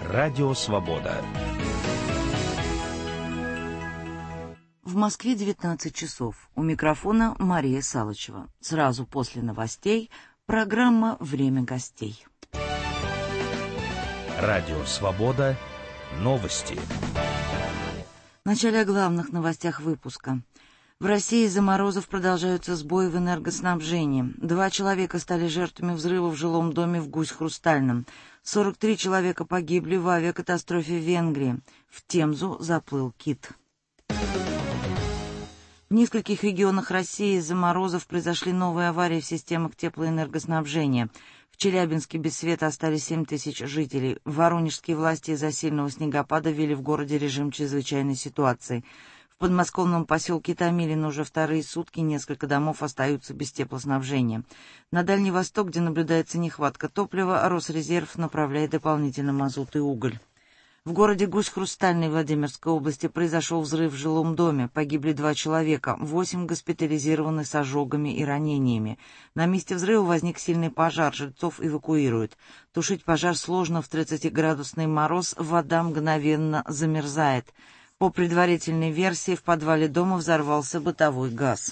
Радио Свобода. В Москве 19 часов. У микрофона Мария Салычева. Сразу после новостей программа «Время гостей». Радио Свобода. Новости. Вначале о главных новостях выпуска. В России из-за морозов продолжаются сбои в энергоснабжении. 2 человека стали жертвами взрыва в жилом доме в Гусь-Хрустальном. 43 человека погибли в авиакатастрофе в Венгрии. В Темзу заплыл кит. В нескольких регионах России из-за морозов произошли новые аварии в системах теплоэнергоснабжения. В Челябинске без света остались 7 тысяч жителей. Воронежские власти из-за сильного снегопада ввели в городе режим чрезвычайной ситуации. В подмосковном поселке Томилино уже вторые сутки несколько домов остаются без теплоснабжения. На Дальний Восток, где наблюдается нехватка топлива, Росрезерв направляет дополнительно мазут и уголь. В городе Гусь-Хрустальной Владимирской области произошел взрыв в жилом доме. Погибли 2 человека, 8 госпитализированы с ожогами и ранениями. На месте взрыва возник сильный пожар, жильцов эвакуируют. Тушить пожар сложно в 30-градусный мороз, вода мгновенно замерзает. По предварительной версии, в подвале дома взорвался бытовой газ.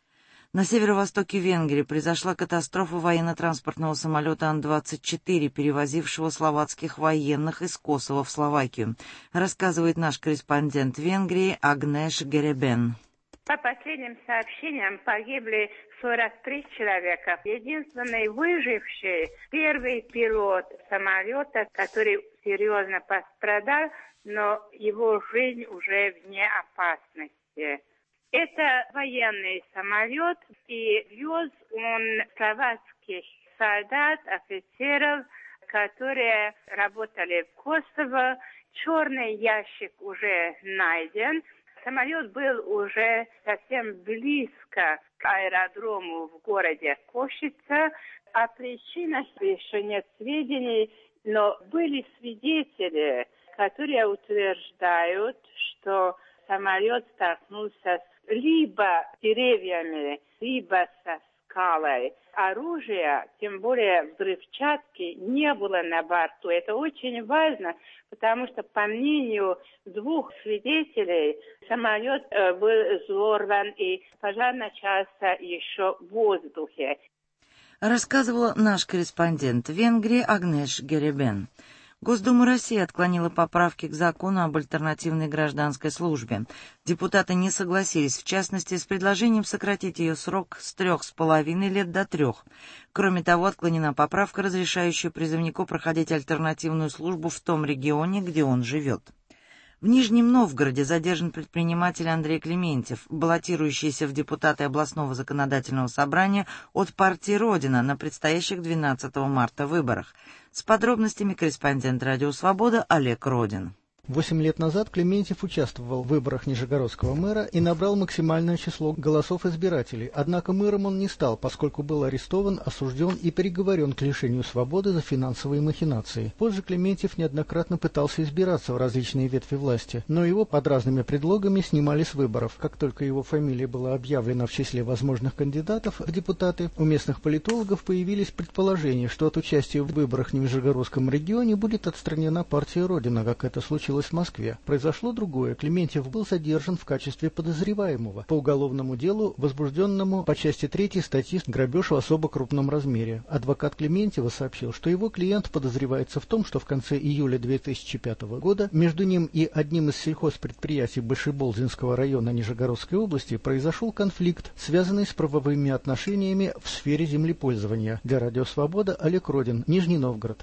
На северо-востоке Венгрии произошла катастрофа военно-транспортного самолета Ан-24, перевозившего словацких военных из Косово в Словакию, рассказывает наш корреспондент в Венгрии Агнеш Геребен. По последним сообщениям погибли 43 человека. Единственный выживший первый пилот самолета, который серьезно пострадал, но его жизнь уже вне опасности. Это военный самолет, и вез он словацких солдат, офицеров, которые работали в Косово. Черный ящик уже найден. Самолет был уже совсем близко к аэродрому в городе Кошица. О причинах еще нет сведений, но были свидетели, которые утверждают, что самолет столкнулся либо с деревьями, либо со скалой. Оружия, тем более взрывчатки, не было на борту. Это очень важно, потому что, по мнению 2 свидетелей, самолет был взорван, и пожар начался еще в воздухе. Рассказывала наш корреспондент в Венгрии Агнеш Геребен. Госдума России отклонила поправки к закону об альтернативной гражданской службе. Депутаты не согласились, в частности, с предложением сократить ее срок с 3,5 лет до 3. Кроме того, отклонена поправка, разрешающая призывнику проходить альтернативную службу в том регионе, где он живет. В Нижнем Новгороде задержан предприниматель Андрей Клементьев, баллотирующийся в депутаты областного законодательного собрания от партии «Родина» на предстоящих 12 марта выборах. С подробностями корреспондент «Радио Свобода» Олег Родин. 8 лет назад Клементьев участвовал в выборах Нижегородского мэра и набрал максимальное число голосов избирателей, однако мэром он не стал, поскольку был арестован, осужден и приговорен к лишению свободы за финансовые махинации. Позже Клементьев неоднократно пытался избираться в различные ветви власти, но его под разными предлогами снимали с выборов. Как только его фамилия была объявлена в числе возможных кандидатов в депутаты, у местных политологов появились предположения, что от участия в выборах в Нижегородском регионе будет отстранена партия «Родина», как это случилось в Москве. Произошло другое. Клементьев был задержан в качестве подозреваемого по уголовному делу, возбужденному по части 3 статьи «Грабеж в особо крупном размере». Адвокат Клементьева сообщил, что его клиент подозревается в том, что в конце июля 2005 года между ним и одним из сельхозпредприятий Большеболзинского района Нижегородской области произошел конфликт, связанный с правовыми отношениями в сфере землепользования. Для Радио Свобода Олег Родин, Нижний Новгород.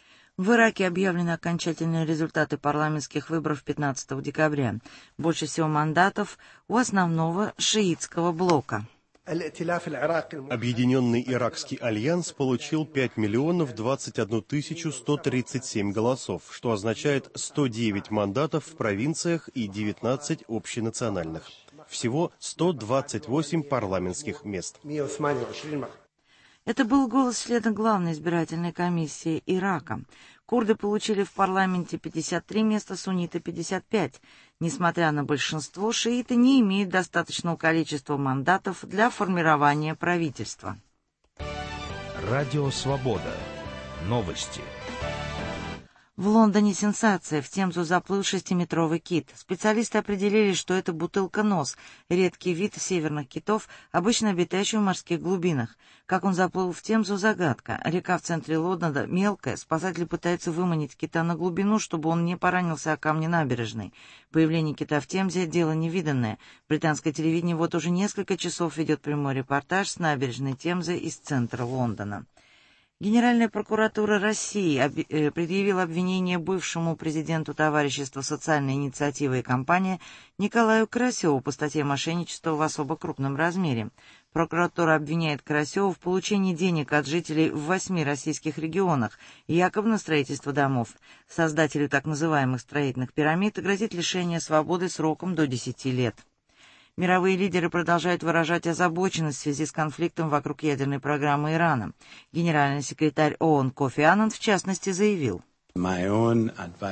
В Ираке объявлены окончательные результаты парламентских выборов 15 декабря. Больше всего мандатов у основного шиитского блока. Объединенный Иракский альянс получил 5 миллионов 21 тысячу 137 голосов, что означает 109 мандатов в провинциях и 19 общенациональных. Всего 128 парламентских мест. Это был голос члена Главной избирательной комиссии Ирака. Курды получили в парламенте 53 места, сунниты 55. Несмотря на большинство, шииты не имеют достаточного количества мандатов для формирования правительства. Радио Свобода. Новости. В Лондоне сенсация. В Темзу заплыл 6-метровый кит. Специалисты определили, что это бутылка-нос, редкий вид северных китов, обычно обитающий в морских глубинах. Как он заплыл в Темзу — загадка. Река в центре Лондона мелкая, спасатели пытаются выманить кита на глубину, чтобы он не поранился о камни набережной. Появление кита в Темзе — дело невиданное. Британское телевидение вот уже несколько часов ведет прямой репортаж с набережной Темзы из центра Лондона. Генеральная прокуратура России предъявила обвинение бывшему президенту товарищества «Социальная инициатива и компания» Николаю Карасеву по статье «Мошенничество в особо крупном размере». Прокуратура обвиняет Карасева в получении денег от жителей в 8 российских регионах, якобы на строительство домов. Создателю так называемых строительных пирамид грозит лишение свободы сроком до 10 лет. Мировые лидеры продолжают выражать озабоченность в связи с конфликтом вокруг ядерной программы Ирана. Генеральный секретарь ООН Кофи Аннан в частности заявил: Мой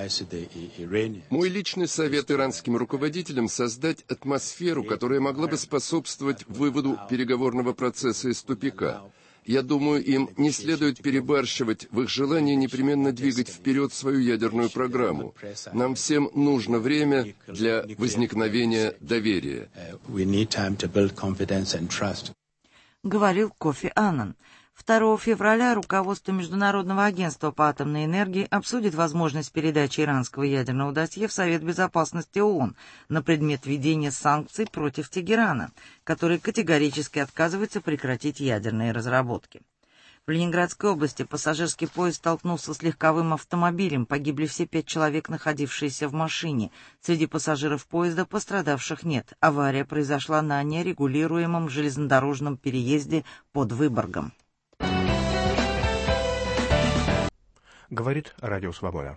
личный совет иранским руководителям — создать атмосферу, которая могла бы способствовать выводу переговорного процесса из тупика. Я думаю, им не следует перебарщивать в их желании непременно двигать вперед свою ядерную программу. Нам всем нужно время для возникновения доверия. Говорил Кофи Аннан. 2 февраля руководство Международного агентства по атомной энергии обсудит возможность передачи иранского ядерного досье в Совет Безопасности ООН на предмет введения санкций против Тегерана, который категорически отказывается прекратить ядерные разработки. В Ленинградской области пассажирский поезд столкнулся с легковым автомобилем, погибли все 5 человек, находившиеся в машине. Среди пассажиров поезда пострадавших нет. Авария произошла на нерегулируемом железнодорожном переезде под Выборгом. Говорит Радио Свобода.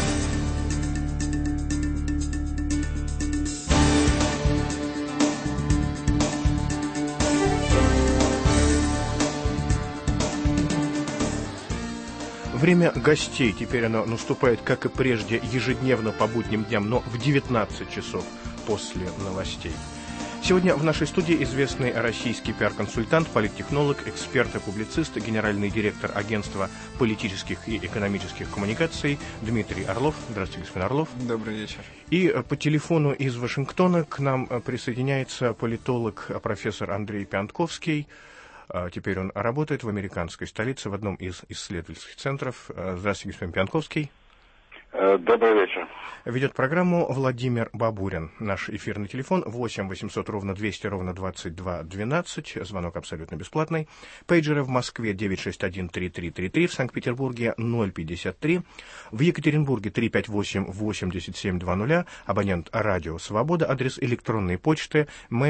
Время гостей. Теперь оно наступает, как и прежде, ежедневно по будним дням, но в 19 часов после новостей. Сегодня в нашей студии известный российский пиар-консультант, политтехнолог, эксперт и публицист, генеральный директор агентства политических и экономических коммуникаций Дмитрий Орлов. Здравствуйте, господин Орлов. Добрый вечер. И по телефону из Вашингтона к нам присоединяется политолог, профессор Андрей Пиантковский. Теперь он работает в американской столице в одном из исследовательских центров. Здравствуйте, господин Пиантковский. Добрый вечер. Ведет программу Владимир Бабурин. Наш эфирный телефон 8 800 ровно 200 ровно 22 12. Звонок абсолютно бесплатный. Пейджеры в Москве 961-3333, в Санкт-Петербурге 053, в Екатеринбурге 358-8720, абонент Радио Свобода, адрес электронной почты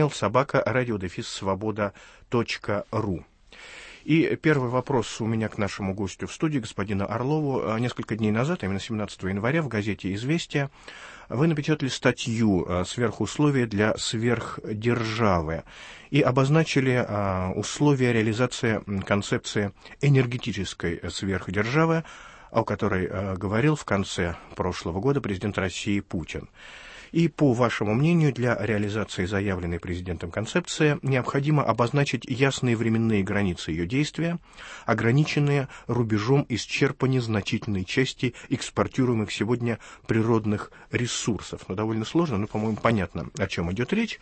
mail@radio-svoboda.ru. И первый вопрос у меня к нашему гостю в студии, господину Орлову. Несколько дней назад, именно 17 января, в газете «Известия» вы напечатали статью «Сверхусловия для сверхдержавы» и обозначили условия реализации концепции энергетической сверхдержавы, о которой говорил в конце прошлого года президент России Путин. И, по вашему мнению, для реализации заявленной президентом концепции необходимо обозначить ясные временные границы ее действия, ограниченные рубежом исчерпания значительной части экспортируемых сегодня природных ресурсов. Ну, довольно сложно, но, по-моему, понятно, о чем идет речь.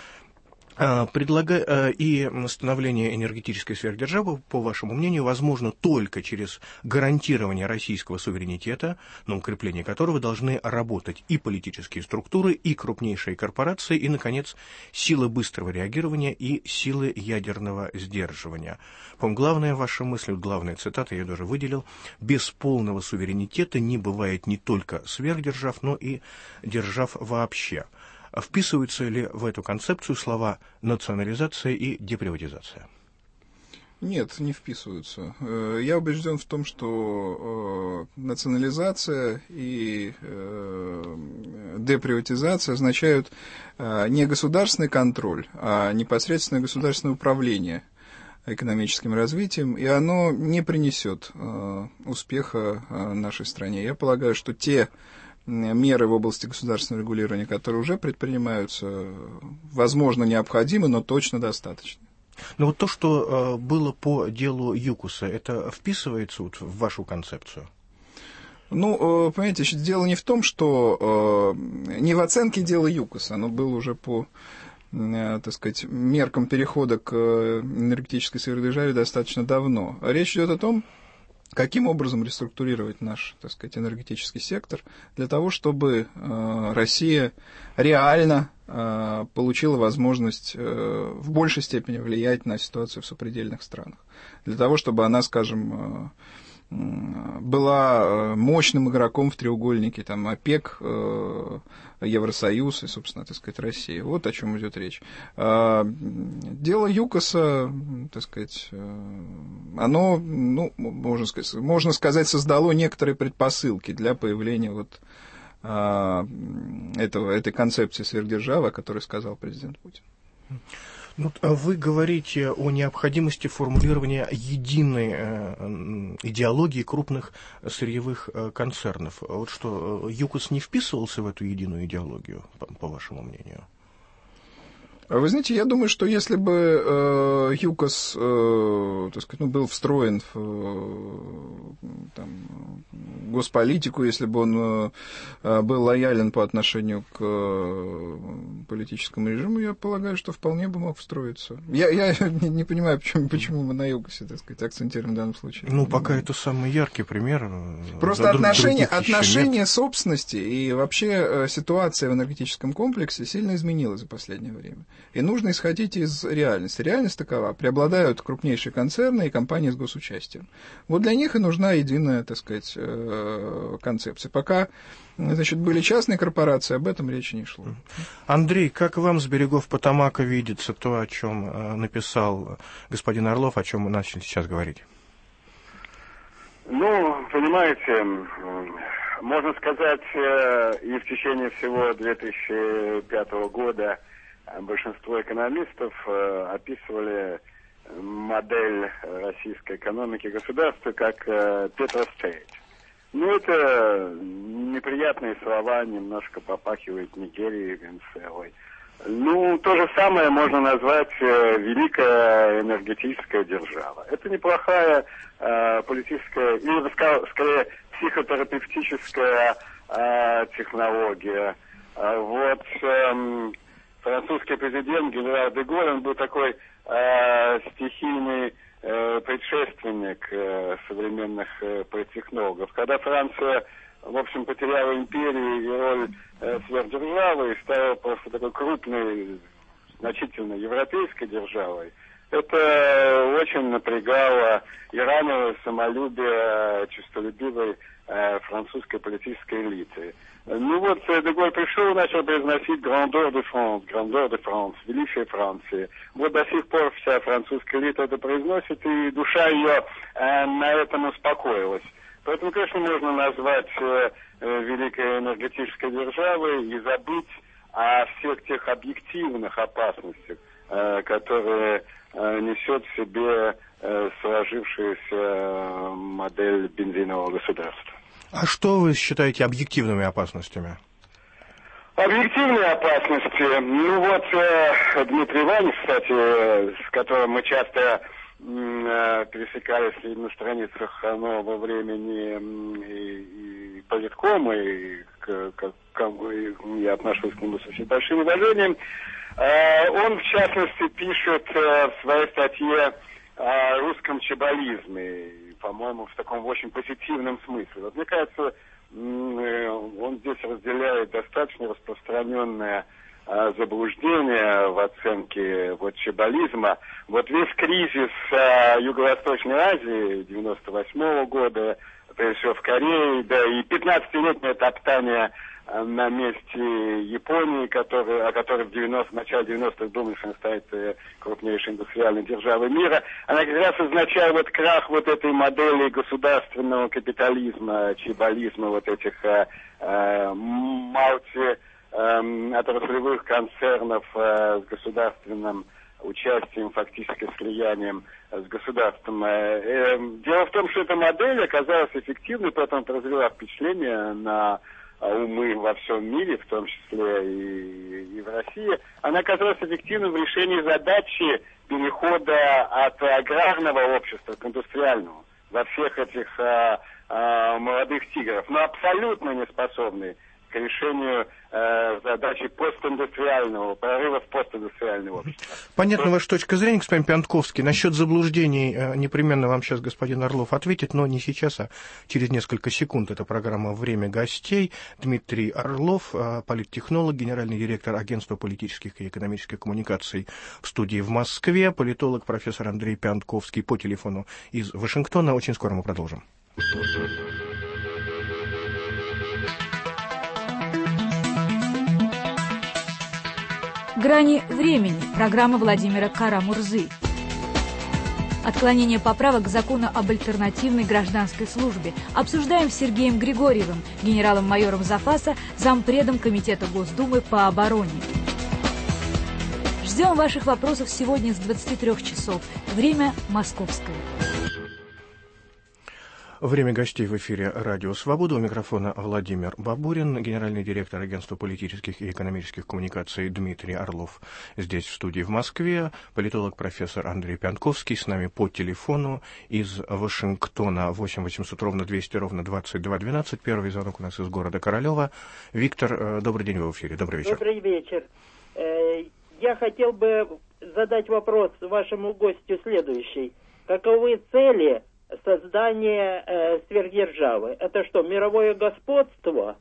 И становление энергетической сверхдержавы, по вашему мнению, возможно только через гарантирование российского суверенитета, на укрепление которого должны работать и политические структуры, и крупнейшие корпорации, и, наконец, силы быстрого реагирования и силы ядерного сдерживания. По-моему, главная ваша мысль, главная цитата, я даже выделил: без полного суверенитета не бывает не только сверхдержав, но и держав вообще. Вписываются ли в эту концепцию слова «национализация» и «деприватизация»? Нет, не вписываются. Я убежден в том, что национализация и деприватизация означают не государственный контроль, а непосредственное государственное управление экономическим развитием, и оно не принесет успеха нашей стране. Я полагаю, что те меры в области государственного регулирования, которые уже предпринимаются, возможно, необходимы, но точно достаточно. Но вот то, что было по делу ЮКОСа, это вписывается в вашу концепцию? Ну, понимаете, дело не в том, что не в оценке дела ЮКОСа, оно было уже по, так сказать, меркам перехода к энергетической сверхдержаве достаточно давно. Речь идет о том, каким образом реструктурировать наш, так сказать, энергетический сектор для того, чтобы Россия реально получила возможность в большей степени влиять на ситуацию в сопредельных странах. Для того, чтобы она, скажем, была мощным игроком в треугольнике там, ОПЕК, Евросоюз и, собственно, так сказать, Россия. Вот о чем идет речь. Дело ЮКОСа, так сказать, оно, ну, можно сказать, создало некоторые предпосылки для появления вот этой концепции сверхдержавы, о которой сказал президент Путин. Ну, вы говорите о необходимости формулирования единой идеологии крупных сырьевых концернов. Вот что, ЮКОС не вписывался в эту единую идеологию, по вашему мнению? Вы знаете, я думаю, что если бы ЮКОС, так сказать, был встроен в госполитику, если бы он был лоялен по отношению к политическому режиму, я полагаю, что вполне бы мог встроиться. Я не понимаю, почему мы на ЮКОСе, так сказать, акцентируем в данном случае. Ну, пока это самый яркий пример. Просто отношение собственности и вообще ситуация в энергетическом комплексе сильно изменилась за последнее время. И нужно исходить из реальности. Реальность такова. Преобладают крупнейшие концерны и компании с госучастием. Вот для них и нужна единая, так сказать, концепция. Пока, значит, были частные корпорации, об этом речи не шло. Андрей, как вам с берегов Потамака видится то, о чем написал господин Орлов, о чем мы начали сейчас говорить? Ну, понимаете, можно сказать, и в течение всего 2005 года большинство экономистов описывали модель российской экономики и государства как петростейт. Ну, это неприятные слова, немножко попахивает Нигерией, Венесуэлой. Ну, то же самое можно назвать великая энергетическая держава. Это неплохая политическая, или, я бы сказал, скорее, психотерапевтическая технология. Вот французский президент генерал де Голль, он был такой стихийный предшественник современных политтехнологов. Когда Франция, в общем, потеряла империю и роль сверхдержавы и стала просто такой крупной, значительно европейской державой, это очень напрягало и ранило самолюбие честолюбивой французской политической элиты. Ну вот, де Голль пришел и начал произносить «Grandeur de France», «Величие Франции». Вот до сих пор вся французская элита это произносит, и душа ее на этом успокоилась. Поэтому, конечно, можно назвать великой энергетической державой и забыть о всех тех объективных опасностях, которые несет в себе сложившаяся модель бензинового государства. А что вы считаете объективными опасностями? Объективные опасности. Ну вот Дмитрий Иванович, кстати, с которым мы часто пересекались и на страницах «Нового времени» и Политкома, и я отношусь к нему с очень большим уважением. Он, в частности, пишет в своей статье о русском чеболизме, по-моему, в таком очень позитивном смысле. Вот мне кажется, он здесь разделяет достаточно распространенное заблуждение в оценке вот чеболизма. Вот весь кризис Юго-Восточной Азии 98-го года, прежде всего в Корее, да, и 15-летнее топтание на месте Японии, о которой в начале 90-х думали, что она станет крупнейшей индустриальной державой мира, она как раз означает вот крах вот этой модели государственного капитализма, чеболизма, вот этих отраслевых концернов с государственным участием, фактически слиянием с государством. Дело в том, что эта модель оказалась эффективной, поэтому произвела впечатление на умы во всем мире, в том числе и в России. Она оказалась эффективной в решении задачи перехода от аграрного общества к индустриальному во всех этих молодых тигров, но абсолютно не способны к решению задачи постиндустриального, прорыва в постиндустриальное общество. Понятна ваша точка зрения, господин Пянтковский. Насчет заблуждений непременно вам сейчас господин Орлов ответит, но не сейчас, а через несколько секунд. Это программа «Время гостей». Дмитрий Орлов, политтехнолог, генеральный директор Агентства политических и экономических коммуникаций в студии в Москве, политолог, профессор Андрей Пянтковский по телефону из Вашингтона. Очень скоро мы продолжим. «Грани времени» – программа Владимира Кара-Мурзы. Отклонение поправок к закону об альтернативной гражданской службе обсуждаем с Сергеем Григорьевым, генералом-майором запаса, зампредом Комитета Госдумы по обороне. Ждем ваших вопросов сегодня с 23 часов. Время московское. Время гостей в эфире «Радио Свобода». У микрофона Владимир Бабурин, генеральный директор Агентства политических и экономических коммуникаций Дмитрий Орлов. Здесь, в студии в Москве, политолог профессор Андрей Пянтковский. С нами по телефону из Вашингтона 8 800 ровно 200 ровно 2212. Первый звонок у нас из города Королева. Виктор, добрый день, в эфире. Добрый вечер. Добрый вечер. Я хотел бы задать вопрос вашему гостю следующий. Каковы цели создание сверхдержавы? Это что, мировое господство?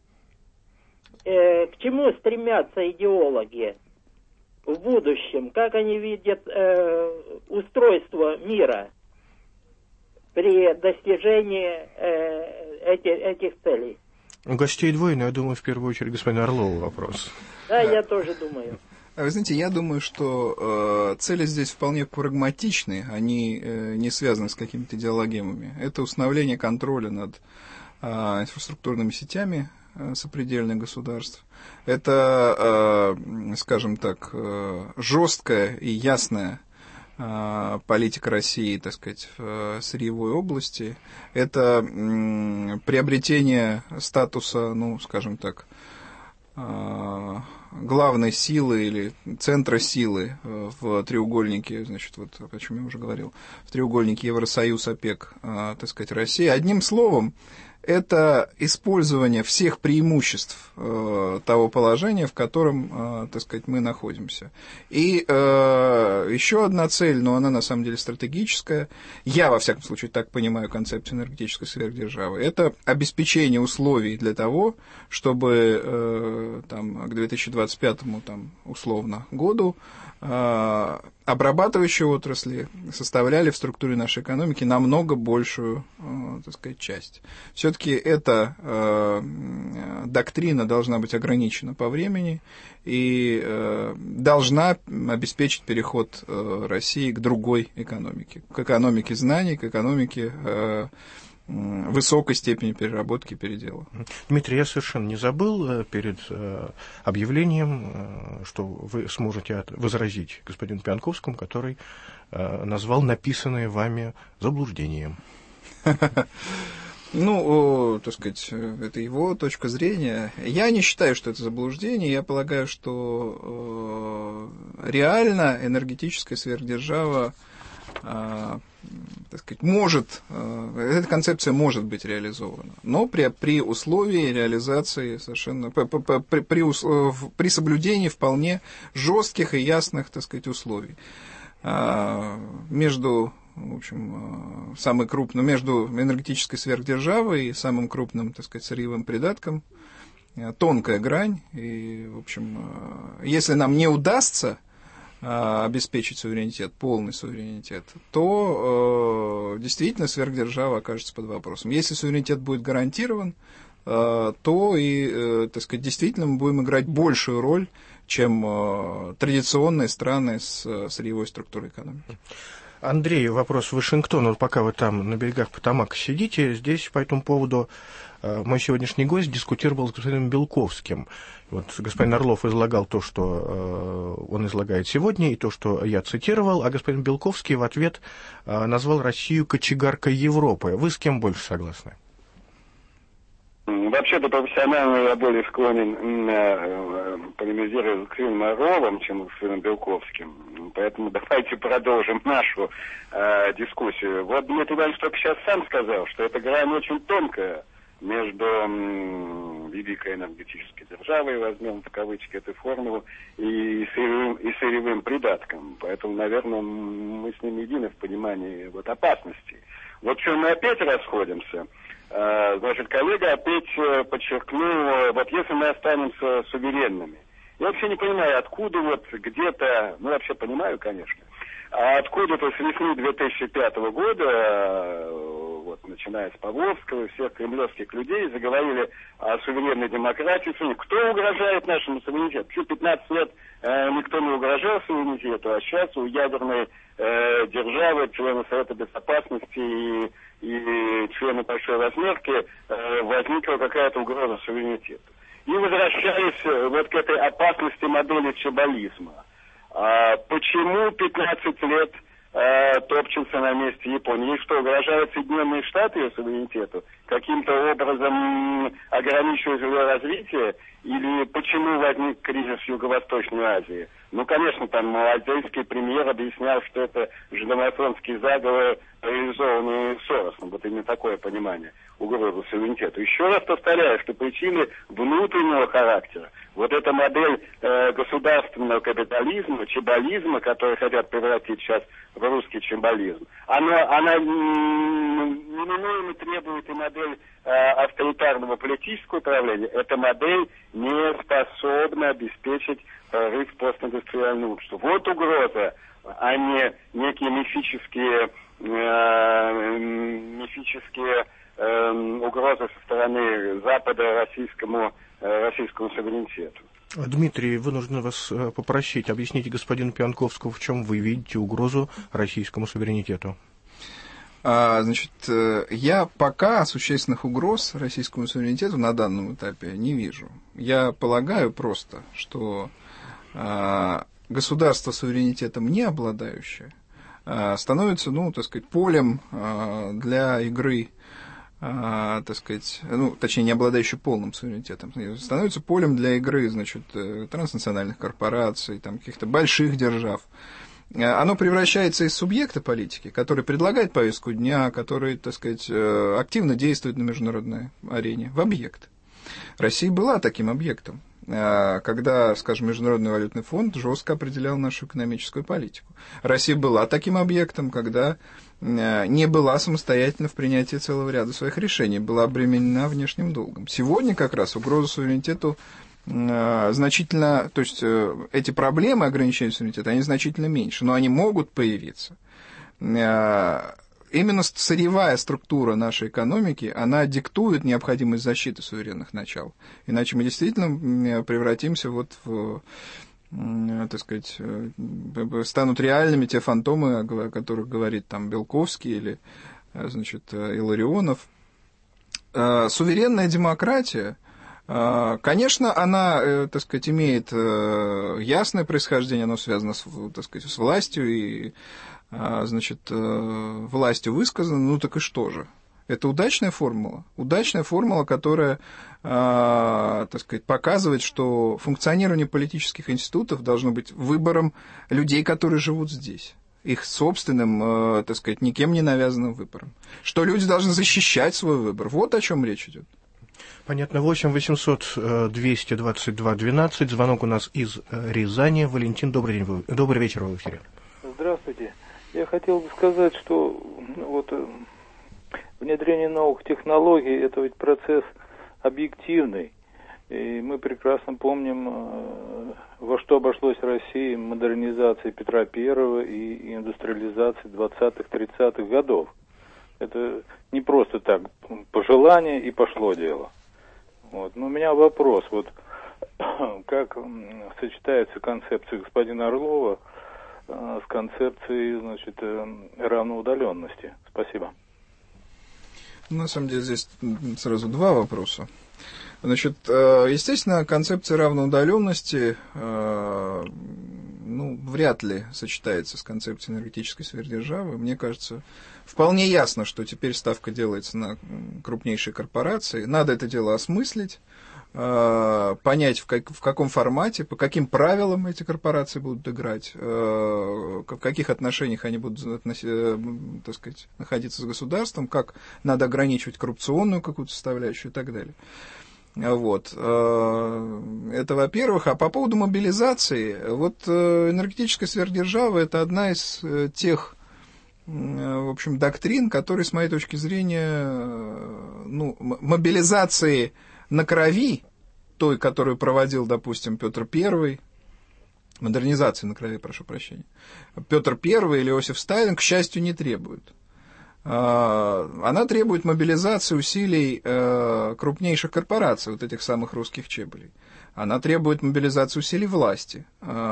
К чему стремятся идеологи в будущем? Как они видят устройство мира при достижении этих целей? У гостей двое, но я думаю, в первую очередь господин Орлов вопрос. Да, я тоже думаю. Вы знаете, я думаю, что цели здесь вполне прагматичны, они не связаны с какими-то идеологемами. Это установление контроля над инфраструктурными сетями сопредельных государств. Это, скажем так, жесткая и ясная политика России, так сказать, в сырьевой области. Это приобретение статуса, ну, скажем так, главной силы или центра силы в треугольнике, значит, вот о чем я уже говорил, в треугольнике Евросоюз, ОПЕК, так сказать, Россия. Одним словом, это использование всех преимуществ того положения, в котором, так сказать, мы находимся. И еще одна цель, но она на самом деле стратегическая, я, во всяком случае, так понимаю концепцию энергетической сверхдержавы, это обеспечение условий для того, чтобы там, к 2025 там, условно году обрабатывающие отрасли составляли в структуре нашей экономики намного большую, так сказать, часть. Все-таки эта доктрина должна быть ограничена по времени и должна обеспечить переход России к другой экономике, к экономике знаний, к экономике высокой степени переработки и передела. Дмитрий, я совершенно не забыл перед объявлением, что вы сможете возразить господину Пянтковскому, который назвал написанное вами заблуждением. Ну, так сказать, это его точка зрения. Я не считаю, что это заблуждение. Я полагаю, что реально энергетическая сверхдержава, так сказать, может, эта концепция может быть реализована, но при условии реализации совершенно, при соблюдении вполне жестких и ясных, так сказать, условий. Между, в общем, самой крупной, между энергетической сверхдержавой и самым крупным, так сказать, сырьевым придатком тонкая грань, и, в общем, если нам не удастся обеспечить суверенитет, полный суверенитет, то действительно сверхдержава окажется под вопросом. Если суверенитет будет гарантирован, то и, так сказать, действительно мы будем играть большую роль, чем традиционные страны с сырьевой структурой экономики. Андрей, вопрос Вашингтона. Пока вы там на берегах Потамака сидите, здесь по этому поводу мой сегодняшний гость дискутировал с господином Белковским. Вот господин Орлов излагал то, что он излагает сегодня, и то, что я цитировал, а господин Белковский в ответ назвал Россию кочегаркой Европы. Вы с кем больше согласны? Вообще-то профессионально я более склонен полемизировать с господином Орловым, чем с господином Белковским. этом. Поэтому давайте продолжим нашу дискуссию. Вот Дмитрий Иванович только сейчас сам сказал, что эта грань очень тонкая между великой энергетической державой, возьмем в кавычки эту формулу, и сырьевым придатком. Поэтому, наверное, мы с ним едины в понимании вот опасностей. Вот что мы опять расходимся. Значит, коллега опять подчеркнул, вот если мы останемся суверенными. Я вообще не понимаю, откуда вот где-то, ну вообще понимаю, конечно, а откуда-то с весны 2005 года, вот, начиная с Павловского, всех кремлевских людей, заговорили о суверенной демократии. Кто угрожает нашему суверенитету? Почему 15 лет никто не угрожал суверенитету, а сейчас у ядерной державы, члены Совета Безопасности и члены Большой Восьмерки возникла какая-то угроза суверенитету. И возвращаясь вот к этой опасности модели чеболизма. Почему 15 лет топчемся на месте Японии? И что, угрожают Соединенные Штаты ее суверенитету? Каким-то образом ограничивают его развитие? Или почему возник кризис в Юго-Восточной Азии? Ну, конечно, там малазийский премьер объяснял, что это жидомасонский заговор, реализованный Соросом. Вот именно такое понимание угрозы суверенитету. Еще раз повторяю, что причины внутреннего характера, вот эта модель государственного капитализма, чеболизма, который хотят превратить сейчас в русский чеболизм, она неминуемо требует и модель авторитарного политического управления. Эта модель не способна обеспечить прорыв в постиндустриальное общество. Вот угроза, а не некие мифические угрозы со стороны Запада российскому суверенитету. Дмитрий, вынужден вас попросить, объясните господину Пьянковскому, в чем вы видите угрозу российскому суверенитету. Значит, я пока существенных угроз российскому суверенитету на данном этапе не вижу. Я полагаю просто, что государство суверенитетом не обладающее становится, ну, так сказать, полем для игры, так сказать, ну, точнее, не обладающий полным суверенитетом, становится полем для игры, значит, транснациональных корпораций, там, каких-то больших держав. Оно превращается из субъекта политики, который предлагает повестку дня, который, так сказать, активно действует на международной арене, в объект. Россия была таким объектом, когда, скажем, Международный валютный фонд жестко определял нашу экономическую политику. Россия была таким объектом, когда не была самостоятельна в принятии целого ряда своих решений, была обременена внешним долгом. Сегодня как раз угроза суверенитету значительно, то есть эти проблемы ограничения суверенитета, они значительно меньше, но они могут появиться. Именно сырьевая структура нашей экономики, она диктует необходимость защиты суверенных начал. Иначе мы действительно превратимся вот в, так сказать, станут реальными те фантомы, о которых говорит там Белковский или, значит, Илларионов. Суверенная демократия, конечно, она, так сказать, имеет ясное происхождение, оно связано с, так сказать, с властью и, значит, властью высказано, ну так и что же? Это удачная формула, которая, так сказать, показывает, что функционирование политических институтов должно быть выбором людей, которые живут здесь, их собственным, так сказать, никем не навязанным выбором, что люди должны защищать свой выбор. Вот о чем речь идет. Понятно. 8 800 222 12. Звонок у нас из Рязани. Валентин, добрый день. Добрый вечер, вы в эфире. Здравствуйте. Я хотел бы сказать, что вот внедрение новых технологий – это ведь процесс объективный. И мы прекрасно помним, во что обошлось России модернизация Петра I и индустриализация 20-30-х годов. Это не просто так пожелание и пошло дело. Вот. Но у меня вопрос, вот как сочетается концепция господина Орлова с концепцией, значит, равноудаленности? Спасибо. На самом деле здесь сразу два вопроса. Значит, естественно, концепция равноудаленности, ну, вряд ли сочетается с концепцией энергетической сверхдержавы. Мне кажется, вполне ясно, что теперь ставка делается на крупнейшие корпорации. Надо это дело осмыслить, понять, в каком формате, по каким правилам эти корпорации будут играть, в каких отношениях они будут, так сказать, находиться с государством, как надо ограничивать коррупционную какую-то составляющую и так далее. Вот. Это во-первых. А по поводу мобилизации, вот энергетическая сверхдержава – это одна из тех, в общем, доктрин, которые, с моей точки зрения, мобилизации на крови, той, которую проводил, допустим, Петр I, модернизации на крови, прошу прощения, Петр I или Иосиф Сталин, к счастью, не требуют. Она требует мобилизации усилий крупнейших корпораций, вот этих самых русских чеболей. Она требует мобилизации усилий власти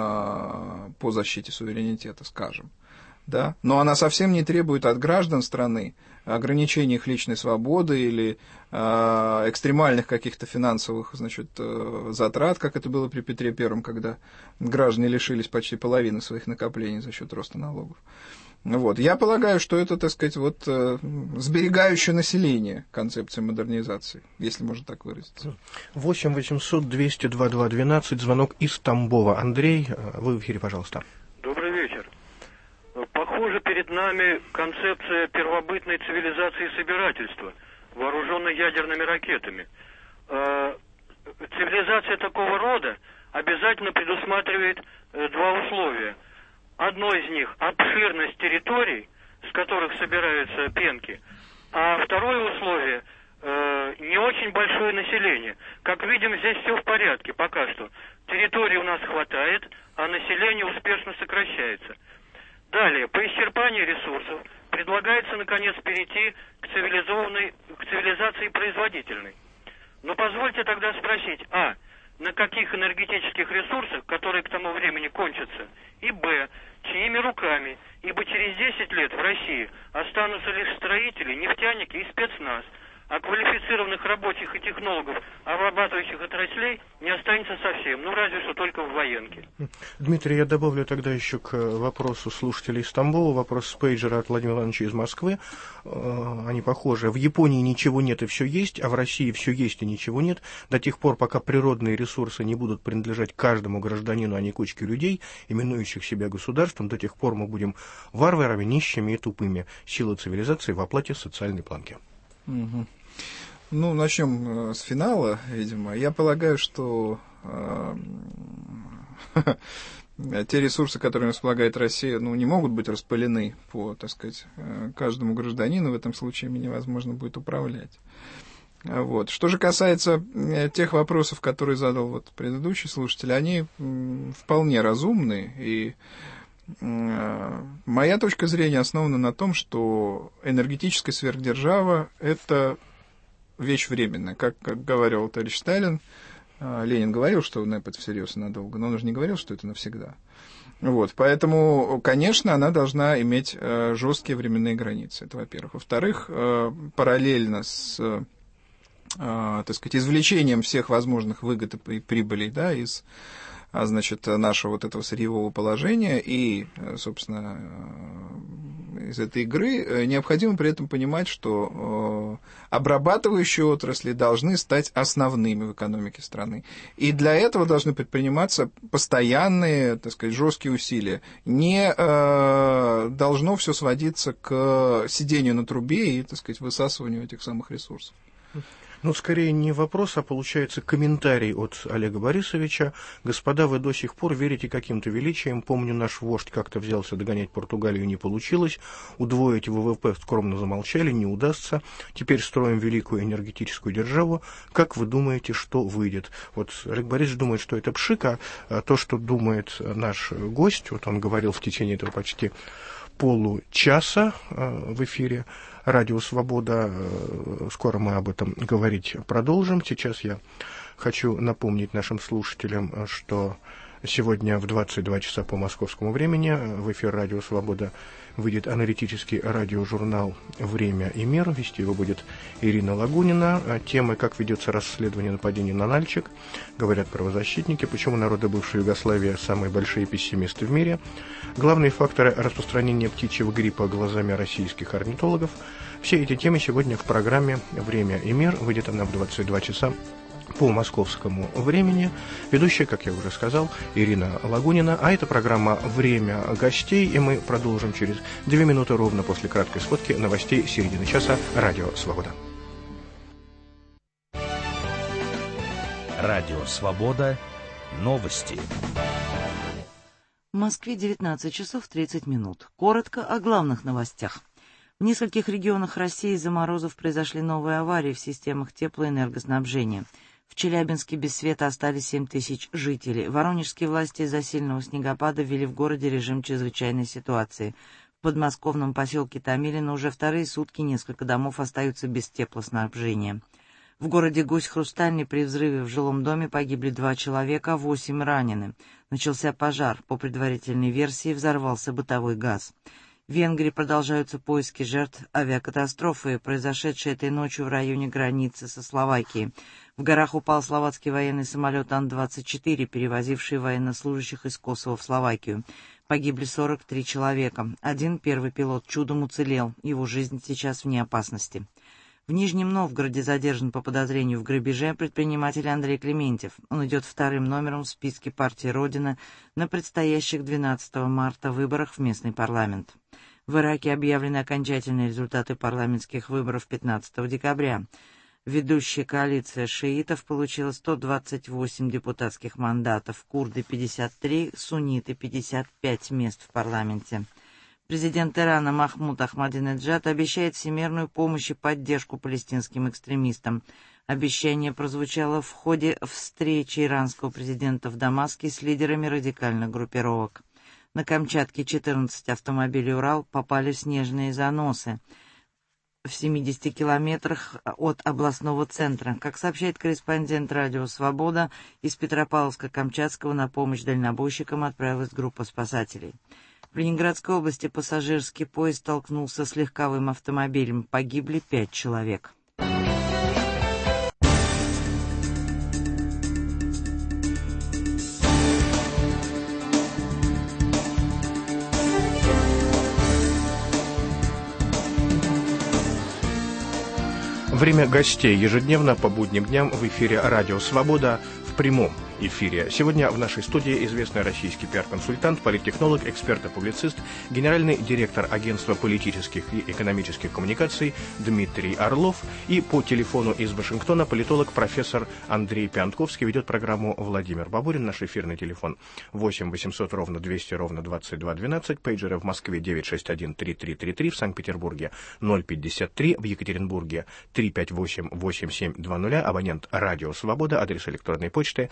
по защите суверенитета, скажем. Да? Но она совсем не требует от граждан страны ограничений их личной свободы или экстремальных каких-то финансовых, значит, затрат, как это было при Петре I, когда граждане лишились почти половины своих накоплений за счет роста налогов. Вот. Я полагаю, что это, так сказать, вот, сберегающее население концепция модернизации, если можно так выразиться. 8 800 202 212, звонок из Тамбова. Андрей, вы в эфире, пожалуйста. Добрый вечер. Похоже, перед нами концепция первобытной цивилизации собирательства, вооруженной ядерными ракетами. Цивилизация такого рода обязательно предусматривает два условия. Одно из них – обширность территорий, с которых собираются пенки, а второе условие – не очень большое население. Как видим, здесь все в порядке пока что. Территории у нас хватает, а население успешно сокращается. Далее, по исчерпании ресурсов предлагается, наконец, перейти к цивилизации производительной. Но позвольте тогда спросить, на каких энергетических ресурсах, которые к тому времени кончатся, и чьими руками, ибо через 10 лет в России останутся лишь строители, нефтяники и спецназ, а квалифицированных рабочих и технологов, обрабатывающих отраслей, не останется совсем, разве что только в военке. Дмитрий, я добавлю тогда еще к вопросу слушателей из Тамбова, вопрос с пейджера от Владимира Ивановича из Москвы. Они похожи. В Японии ничего нет и все есть, а в России все есть и ничего нет. До тех пор, пока природные ресурсы не будут принадлежать каждому гражданину, а не кучке людей, именующих себя государством, до тех пор мы будем варварами, нищими и тупыми. Сила цивилизации в оплате социальной планки. Угу. Начнем с финала, видимо. Я полагаю, что те ресурсы, которыми располагает Россия, не могут быть распылены по, так сказать, каждому гражданину. В этом случае ими невозможно будет управлять. Вот. Что же касается тех вопросов, которые задал предыдущий слушатель, они вполне разумны. И моя точка зрения основана на том, что энергетическая сверхдержава – это вещь временная. Как говорил товарищ Сталин, Ленин говорил, что это всерьез и надолго, но он же не говорил, что это навсегда. Вот, поэтому, конечно, она должна иметь жесткие временные границы, это во-первых. Во-вторых, параллельно с, так сказать, извлечением всех возможных выгод и прибылей, да, из нашего этого сырьевого положения и, собственно, из этой игры, необходимо при этом понимать, что обрабатывающие отрасли должны стать основными в экономике страны. И для этого должны предприниматься постоянные, так сказать, жесткие усилия. Не должно все сводиться к сидению на трубе и, так сказать, высасыванию этих самых ресурсов. Скорее не вопрос, а получается комментарий от Олега Борисовича. Господа, вы до сих пор верите каким-то величием. Помню, наш вождь как-то взялся догонять Португалию, не получилось. Удвоить ВВП скромно замолчали, не удастся. Теперь строим великую энергетическую державу. Как вы думаете, что выйдет? Олег Борисович думает, что это пшик, а то, что думает наш гость, он говорил в течение этого почти получаса в эфире Радио Свобода. Скоро мы об этом говорить продолжим. Сейчас я хочу напомнить нашим слушателям, что сегодня в 22 часа по московскому времени в эфир Радио Свобода выйдет аналитический радиожурнал «Время и мир». Вести его будет Ирина Лагунина. Темы «Как ведется расследование нападений на Нальчик», говорят правозащитники, почему народы бывшей Югославии самые большие пессимисты в мире, главные факторы распространения птичьего гриппа глазами российских орнитологов. Все эти темы сегодня в программе «Время и мир». Выйдет она в 22 часа по московскому времени. Ведущая, как я уже сказал, Ирина Лагунина. А это программа «Время гостей». И мы продолжим через 2 минуты ровно после краткой сводки новостей середины часа. Радио «Свобода». Радио «Свобода». Новости. В Москве 19 часов 30 минут. Коротко о главных новостях. В нескольких регионах России из-за морозов произошли новые аварии в системах теплоэнергоснабжения. В Челябинске без света остались 7 тысяч жителей. Воронежские власти из-за сильного снегопада ввели в городе режим чрезвычайной ситуации. В подмосковном поселке Томилино уже вторые сутки несколько домов остаются без теплоснабжения. В городе Гусь-Хрустальный при взрыве в жилом доме погибли 2 человека, 8 ранены. Начался пожар. По предварительной версии взорвался бытовой газ. В Венгрии продолжаются поиски жертв авиакатастрофы, произошедшей этой ночью в районе границы со Словакией. В горах упал словацкий военный самолет Ан-24, перевозивший военнослужащих из Косово в Словакию. Погибли 43 человека. Один первый пилот чудом уцелел. Его жизнь сейчас вне опасности. В Нижнем Новгороде задержан по подозрению в грабеже предприниматель Андрей Клементьев. Он идет вторым номером в списке партии «Родина» на предстоящих 12 марта выборах в местный парламент. В Ираке объявлены окончательные результаты парламентских выборов 15 декабря. Ведущая коалиция шиитов получила 128 депутатских мандатов, курды — 53, сунниты — 55 мест в парламенте. Президент Ирана Махмуд Ахмадинеджад обещает всемирную помощь и поддержку палестинским экстремистам. Обещание прозвучало в ходе встречи иранского президента в Дамаске с лидерами радикальных группировок. На Камчатке 14 автомобилей «Урал» попали в снежные заносы в 70 километрах от областного центра. Как сообщает корреспондент «Радио Свобода», из Петропавловска-Камчатского на помощь дальнобойщикам отправилась группа спасателей. В Ленинградской области пассажирский поезд столкнулся с легковым автомобилем. Погибли 5 человек. Время гостей ежедневно по будним дням в эфире «Радио Свобода» в прямом эфире. Сегодня в нашей студии известный российский пиар-консультант, политтехнолог, эксперт и публицист, генеральный директор Агентства политических и экономических коммуникаций Дмитрий Орлов и по телефону из Вашингтона политолог профессор Андрей Пиантковский. Ведет программу Владимир Бабурин. Наш эфирный телефон 8 800 ровно 200 ровно 2212, пейджеры в Москве 961-3333, в Санкт-Петербурге 053, в Екатеринбурге 358-8720, абонент «Радио Свобода», адрес электронной почты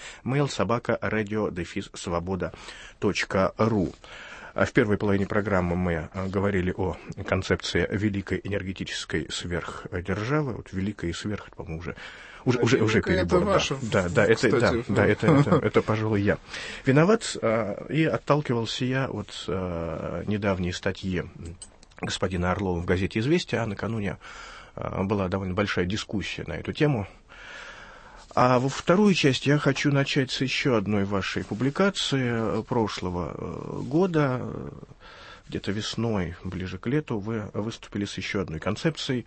mail@radio-svoboda.ru. В первой половине программы мы говорили о концепции великой энергетической сверхдержавы. Вот великая и сверх, по-моему, уже перебор. Это, пожалуй, я виноват. И отталкивался я от недавней статьи господина Орлова в газете «Известия», а накануне была довольно большая дискуссия на эту тему. А во вторую часть я хочу начать с еще одной вашей публикации прошлого года. Где-то весной, ближе к лету, вы выступили с еще одной концепцией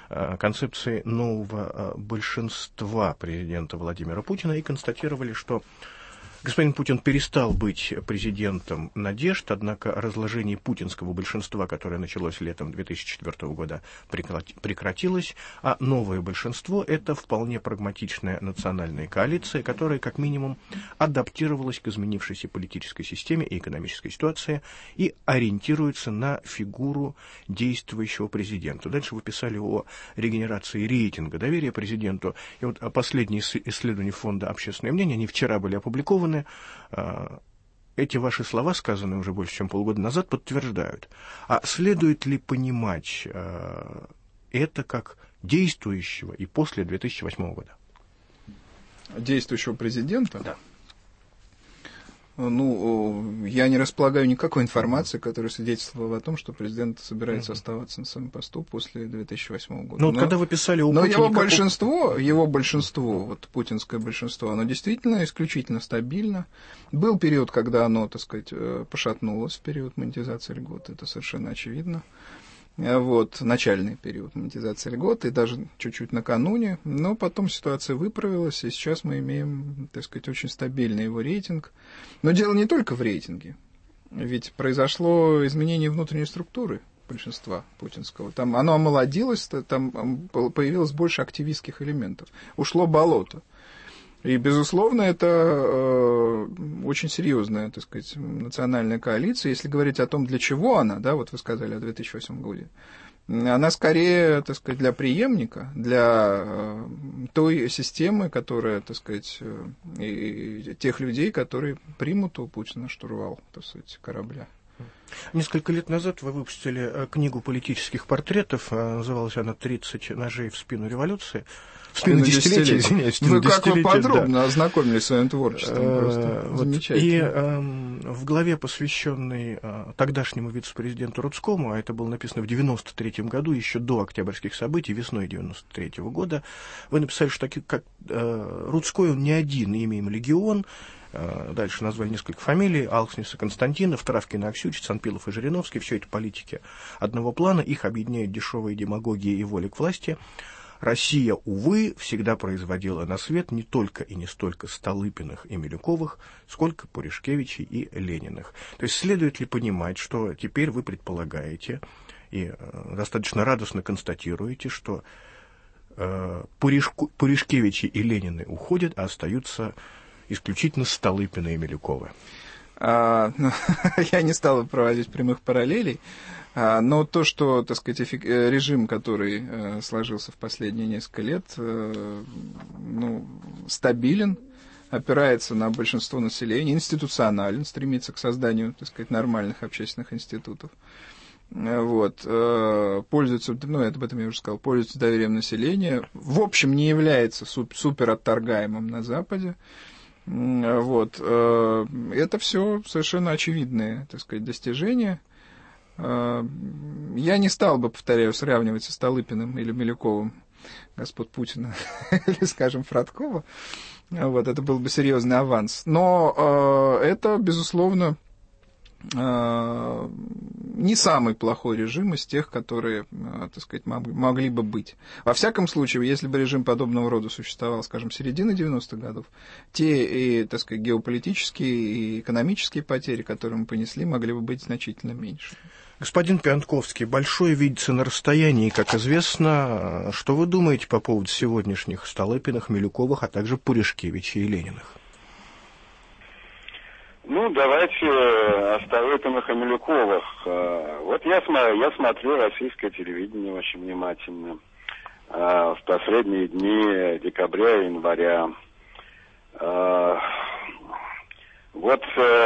нового большинства президента Владимира Путина и констатировали, что господин Путин перестал быть президентом надежд, однако разложение путинского большинства, которое началось летом 2004 года, прекратилось, а новое большинство – это вполне прагматичная национальная коалиция, которая, как минимум, адаптировалась к изменившейся политической системе и экономической ситуации и ориентируется на фигуру действующего президента. Дальше вы писали о регенерации рейтинга доверия президенту. И вот последние исследования Фонда «Общественное мнение», они вчера были опубликованы. Эти ваши слова, сказанные уже больше, чем полгода назад, подтверждают. А следует ли понимать это как действующего и после 2008 года? Действующего президента? Да. Ну, я не располагаю никакой информации, которая свидетельствовала о том, что президент собирается оставаться на своем посту после 2008 года. Ну, когда вы писали о Путине... Но его большинство, вот путинское большинство, оно действительно исключительно стабильно. Был период, когда оно, так сказать, пошатнулось в период монетизации льгот, это совершенно очевидно. Вот, начальный период монетизации льгот, и даже чуть-чуть накануне, но потом ситуация выправилась, и сейчас мы имеем, так сказать, очень стабильный его рейтинг. Но дело не только в рейтинге, ведь произошло изменение внутренней структуры большинства путинского. Там оно омолодилось, там появилось больше активистских элементов. Ушло болото. И, безусловно, это очень серьезная, так сказать, национальная коалиция. Если говорить о том, для чего она, да, вот вы сказали о 2008 году, она скорее, так сказать, для преемника, для той системы, которая, так сказать, и тех людей, которые примут у Путина штурвал, так сказать, корабля. Несколько лет назад вы выпустили книгу политических портретов, называлась она «30 ножей в спину революции». В спину десятилетия, извиняюсь. Как вы подробно ознакомились с своим творчеством, просто замечательно. И в главе, посвященной тогдашнему вице-президенту Рудскому, а это было написано в 1993 году, еще до октябрьских событий, весной 1993 года, вы написали, что как Рудской он не один, имеем легион. Дальше назвали несколько фамилий: Алкснис и Константинов, Травкин и Аксючич, Санпилов и Жириновский. Все это политики одного плана, их объединяет дешевая демагогия и воля к власти. Россия, увы, всегда производила на свет не только и не столько Столыпиных и Милюковых, сколько Пуришкевичей и Лениных. То есть следует ли понимать, что теперь вы предполагаете и достаточно радостно констатируете, что Пуришкевичи и Ленины уходят, а остаются исключительно Столыпины и Милюковы? Я не стал проводить прямых параллелей, но то, что, так сказать, режим, который сложился в последние несколько лет, стабилен, опирается на большинство населения, институционален, стремится к созданию, так сказать, нормальных общественных институтов. Вот, пользуется, я об этом я уже сказал, пользуется доверием населения, в общем, не является супер отторгаемым на Западе. Вот, это все совершенно очевидные, так сказать, достижения. Я не стал бы, повторяю, сравнивать со Столыпиным или Милюковым господ Путина или, скажем, Фродкова. Вот, это был бы серьезный аванс. Но это, безусловно, не самый плохой режим из тех, которые, так сказать, могли бы быть. Во всяком случае, если бы режим подобного рода существовал, скажем, с середины 90-х годов, те и, так сказать, геополитические и экономические потери, которые мы понесли, могли бы быть значительно меньше. Господин Пиантковский, большое видится на расстоянии, как известно. Что вы думаете по поводу сегодняшних Столыпиных, Милюковых, а также Пуришкевичей и Лениных? Давайте о Столыпиных и Милюковых. Вот я смотрю российское телевидение очень внимательно в последние дни декабря и января. Вот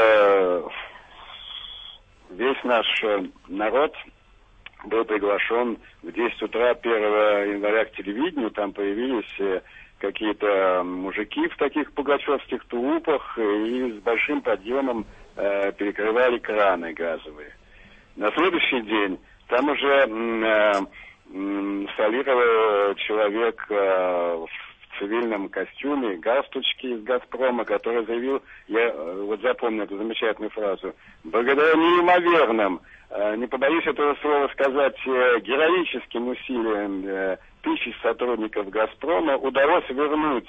весь наш народ был приглашен в 10 утра 1 января к телевидению, там появились какие-то мужики в таких пугачевских тулупах и с большим подъемом перекрывали краны газовые. На следующий день там уже солировал человек в цивильном костюме, галстучки из «Газпрома», который заявил, я вот запомнил эту замечательную фразу: благодаря неимоверным, не побоюсь этого слова сказать, героическим усилиям тысяч сотрудников «Газпрома» удалось вернуть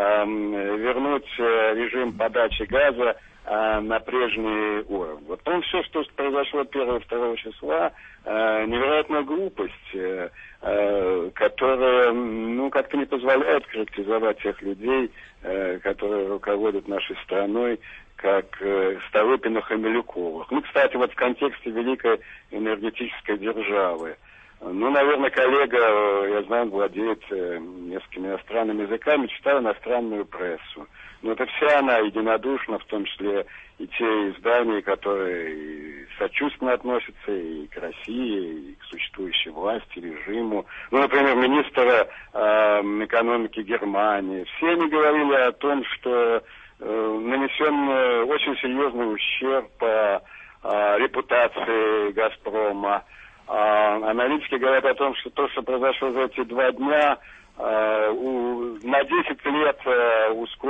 режим подачи газа на прежний уровень. Вот все, что произошло 1-2 числа, невероятная глупость, которая, как-то не позволяет характеризовать тех людей, которые руководят нашей страной, как Столыпиных и Милюковых. Кстати, вот в контексте великой энергетической державы. Наверное, коллега, я знаю, владеет несколькими иностранными языками, читал иностранную прессу. Но это вся она единодушна, в том числе и те издания, которые сочувственно относятся и к России, и к существующей власти, режиму. Например, министра экономики Германии. Все они говорили о том, что нанесен очень серьезный ущерб по репутации «Газпрома». Аналитики говорят о том, что то, что произошло за эти 2 дня, на 10 лет ускорило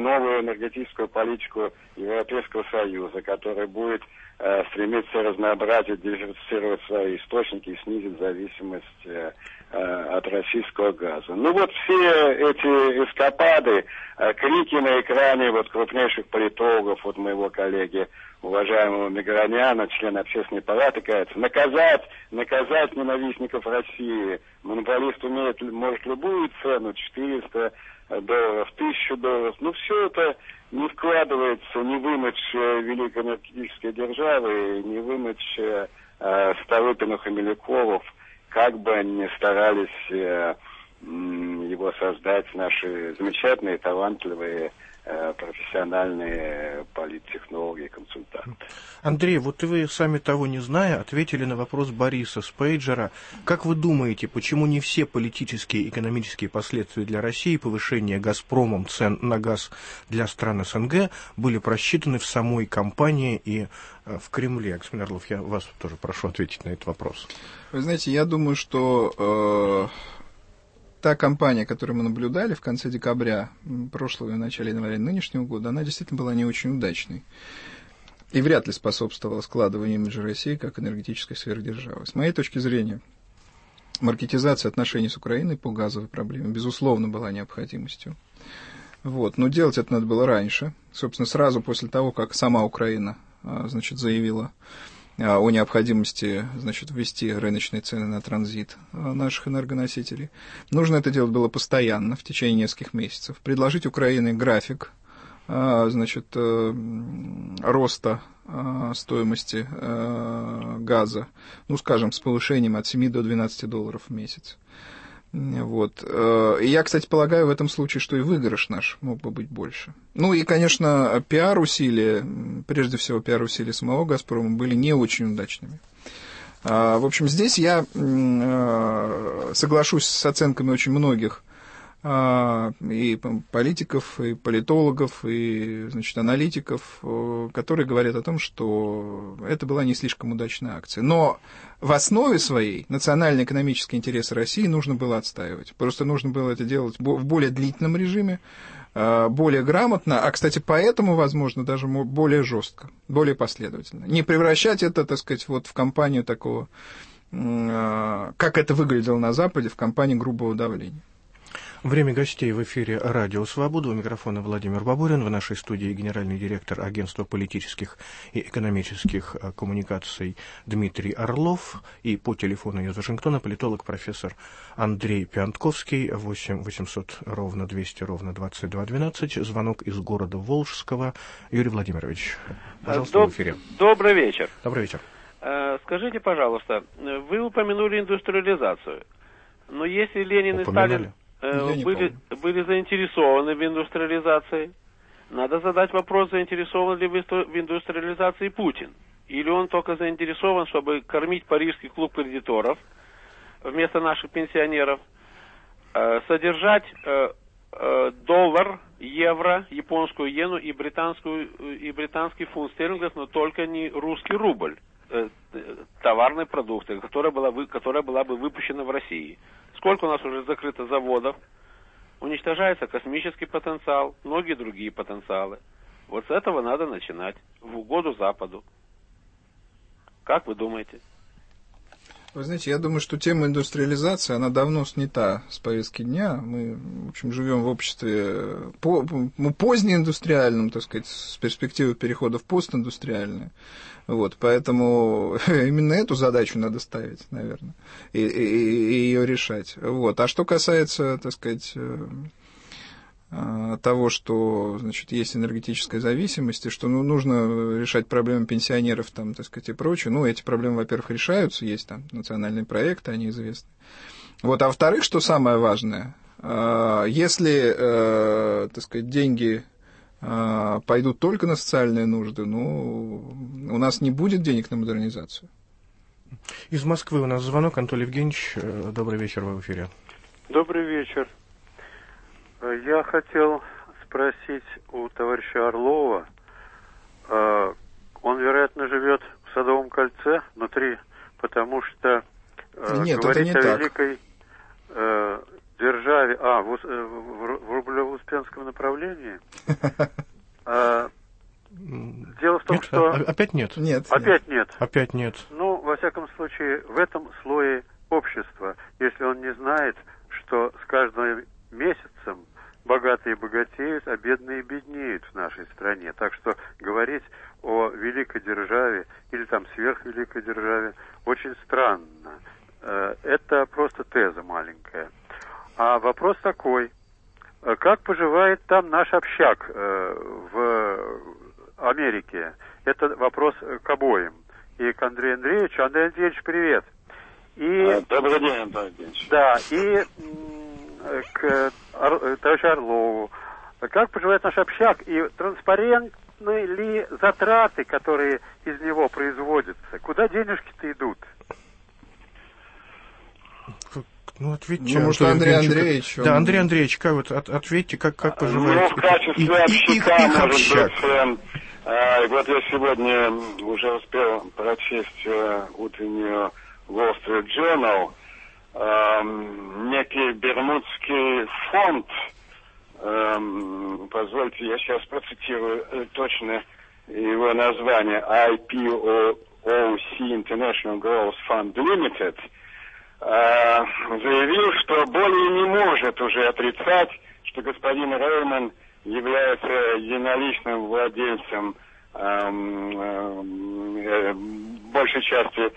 новую энергетическую политику Европейского Союза, которая будет стремиться разнообразить, диверсифицировать свои источники и снизить зависимость от российского газа. Ну вот все эти эскапады, крики на экране вот крупнейших политологов, вот моего коллеги, уважаемого Миграняна, члена Общественной палаты, кажется, наказать ненавистников России. Монополист может любую цену, $400, $1000. Ну все это не вкладывается, не вымочь великой энергетической державы, не вымочь Столыпиных и Милюковых, как бы они ни старались его создать наши замечательные, талантливые, профессиональные политтехнологи и консультанты. Андрей, вот вы, сами того не зная, ответили на вопрос Бориса с пейджера. Как вы думаете, почему не все политические и экономические последствия для России повышения «Газпромом» цен на газ для стран СНГ были просчитаны в самой компании и в Кремле? Господин Орлов, я вас тоже прошу ответить на этот вопрос. Вы знаете, я думаю, что та кампания, которую мы наблюдали в конце декабря прошлого и в начале января нынешнего года, она действительно была не очень удачной. И вряд ли способствовала складыванию имиджа России как энергетической сверхдержавы. С моей точки зрения, маркетизация отношений с Украиной по газовой проблеме, безусловно, была необходимостью. Вот. Но делать это надо было раньше. Собственно, сразу после того, как сама Украина, заявила о необходимости, ввести рыночные цены на транзит наших энергоносителей. Нужно это делать было постоянно, в течение нескольких месяцев. Предложить Украине график, роста стоимости газа, скажем, с повышением от $7 до $12 в месяц. Вот. И я, кстати, полагаю в этом случае, что и выигрыш наш мог бы быть больше. Ну и, конечно, пиар-усилия, прежде всего пиар-усилия самого «Газпрома» были не очень удачными. В общем, здесь я соглашусь с оценками очень многих и политиков, и политологов, и, аналитиков, которые говорят о том, что это была не слишком удачная акция. Но в основе своей национальные экономические интересы России нужно было отстаивать. Просто нужно было это делать в более длительном режиме, более грамотно, а, кстати, поэтому, возможно, даже более жестко, более последовательно. Не превращать это, в кампанию такого, как это выглядело на Западе, в кампанию грубого давления. Время гостей в эфире «Радио Свобода». У микрофона Владимир Бабурин. В нашей студии генеральный директор Агентства политических и экономических коммуникаций Дмитрий Орлов. И по телефону из Вашингтона политолог профессор Андрей Пиантковский. 8 800 ровно 200 ровно 2212. Звонок из города Волжского. Юрий Владимирович, пожалуйста, в эфире. Добрый вечер. Добрый вечер. Скажите, пожалуйста, вы упомянули индустриализацию. Но если Ленин и Сталин были заинтересованы в индустриализации, надо задать вопрос, заинтересован ли в индустриализации Путин. Или он только заинтересован, чтобы кормить парижский клуб кредиторов вместо наших пенсионеров, содержать доллар, евро, японскую иену и британский фунт стерлингов, но только не русский рубль, товарной продукции, которая была бы выпущена в России. Сколько у нас уже закрыто заводов, уничтожается космический потенциал, многие другие потенциалы. Вот с этого надо начинать, в угоду Западу. Как вы думаете? Вы знаете, я думаю, что тема индустриализации, она давно снята с повестки дня. Мы, в общем, живем в обществе позднеиндустриальном, с перспективой перехода в постиндустриальное. Вот, поэтому именно эту задачу надо ставить, наверное, и ее решать. Вот. А что касается, того, что, есть энергетическая зависимость, и что нужно решать проблемы пенсионеров, и прочее. Эти проблемы, во-первых, решаются, есть там национальные проекты, они известны. Вот, а во-вторых, что самое важное, если, деньги пойдут только на социальные нужды, у нас не будет денег на модернизацию. Из Москвы у нас звонок. Анатолий Евгеньевич, добрый вечер, вы в эфире. Добрый вечер. Я хотел спросить у товарища Орлова, он, вероятно, живет в Садовом кольце внутри, потому что Нет, говорить это не о великой державе, в Рублево-Успенском направлении. Дело в том, что... Опять нет. Опять нет. Опять нет. Ну, во всяком случае, в этом слое общества, если он не знает, что с каждым месяцем богатые богатеют, а бедные беднеют в нашей стране. Так что говорить о великой державе или там сверхвеликой державе очень странно. Это просто теза маленькая. А вопрос такой. Как поживает там наш общак в Америке? Это вопрос к обоим. И к Андрею Андреевичу. Андрей Андреевич, привет. Добрый день, Андрей Андреевич. Да, и к товарищу Орлову. Как поживает наш общак? И транспарентны ли затраты, которые из него производятся? Куда денежки-то идут? Ну, ответьте. Может, Андрей Андреевич. Да, Андрей Андреевич, ответьте, как поживает в качестве общака, их общак. Вот я сегодня уже успел прочесть утреннюю Wall Street Journal. Некий Бермудский фонд, позвольте, я сейчас процитирую точно его название, IPOC International Growth Fund Limited, заявил, что более не может уже отрицать, что господин Рейман является единоличным владельцем большей части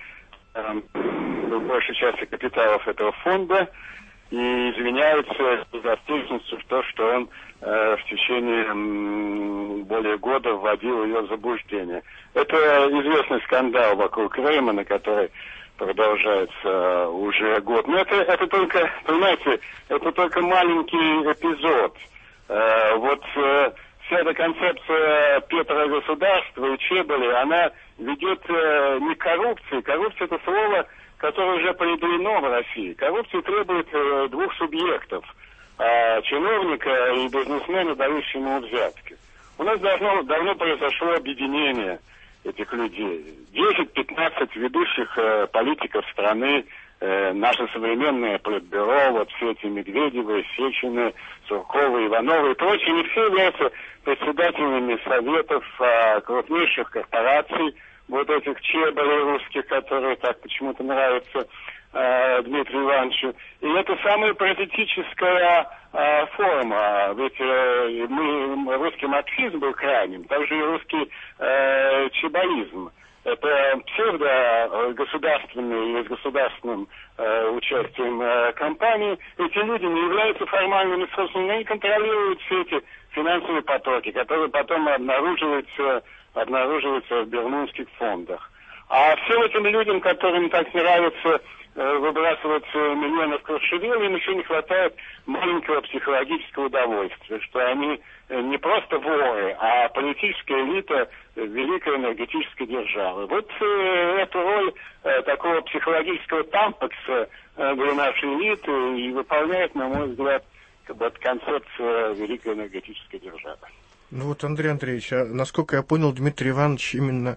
капиталов этого фонда и извиняется за ответственностью в то, что он в течение более года вводил ее в заблуждение. Это известный скандал вокруг Реймана, который продолжается уже год. Но это только, понимаете, это только маленький эпизод. Вот вся эта концепция Петрогосударства и Чеболи, она ведет не к коррупции. Коррупция — это слово, которое уже преодолено в России. Коррупция требует двух субъектов: чиновника и бизнесмена, дающего ему взятки. У нас давно произошло объединение этих людей. 10-15 ведущих политиков страны, наше современное политбюро, вот все эти Медведевы, Сечины, Сурковы, Ивановы и прочие, не все являются председателями советов крупнейших корпораций, вот этих чеболей русских, которые так почему-то нравятся Дмитрию Ивановичу. И это самая паразитическая форма. Ведь русский марксизм был крайним, также и русский чеболизм. Это псевдогосударственный или с государственным участием компаний. Эти люди не являются формальными собственниками, они контролируют все эти финансовые потоки, которые потом обнаруживаются в бермудских фондах. А всем этим людям, которым так нравится выбрасывать миллионы в Куршевел, им еще не хватает маленького психологического удовольствия, что они не просто воры, а политическая элита великой энергетической державы. Вот эту роль такого психологического тампекса для нашей элиты и выполняет, на мой взгляд, вот концепция великой энергетической державы. Ну вот, Андрей Андреевич, насколько я понял, Дмитрий Иванович именно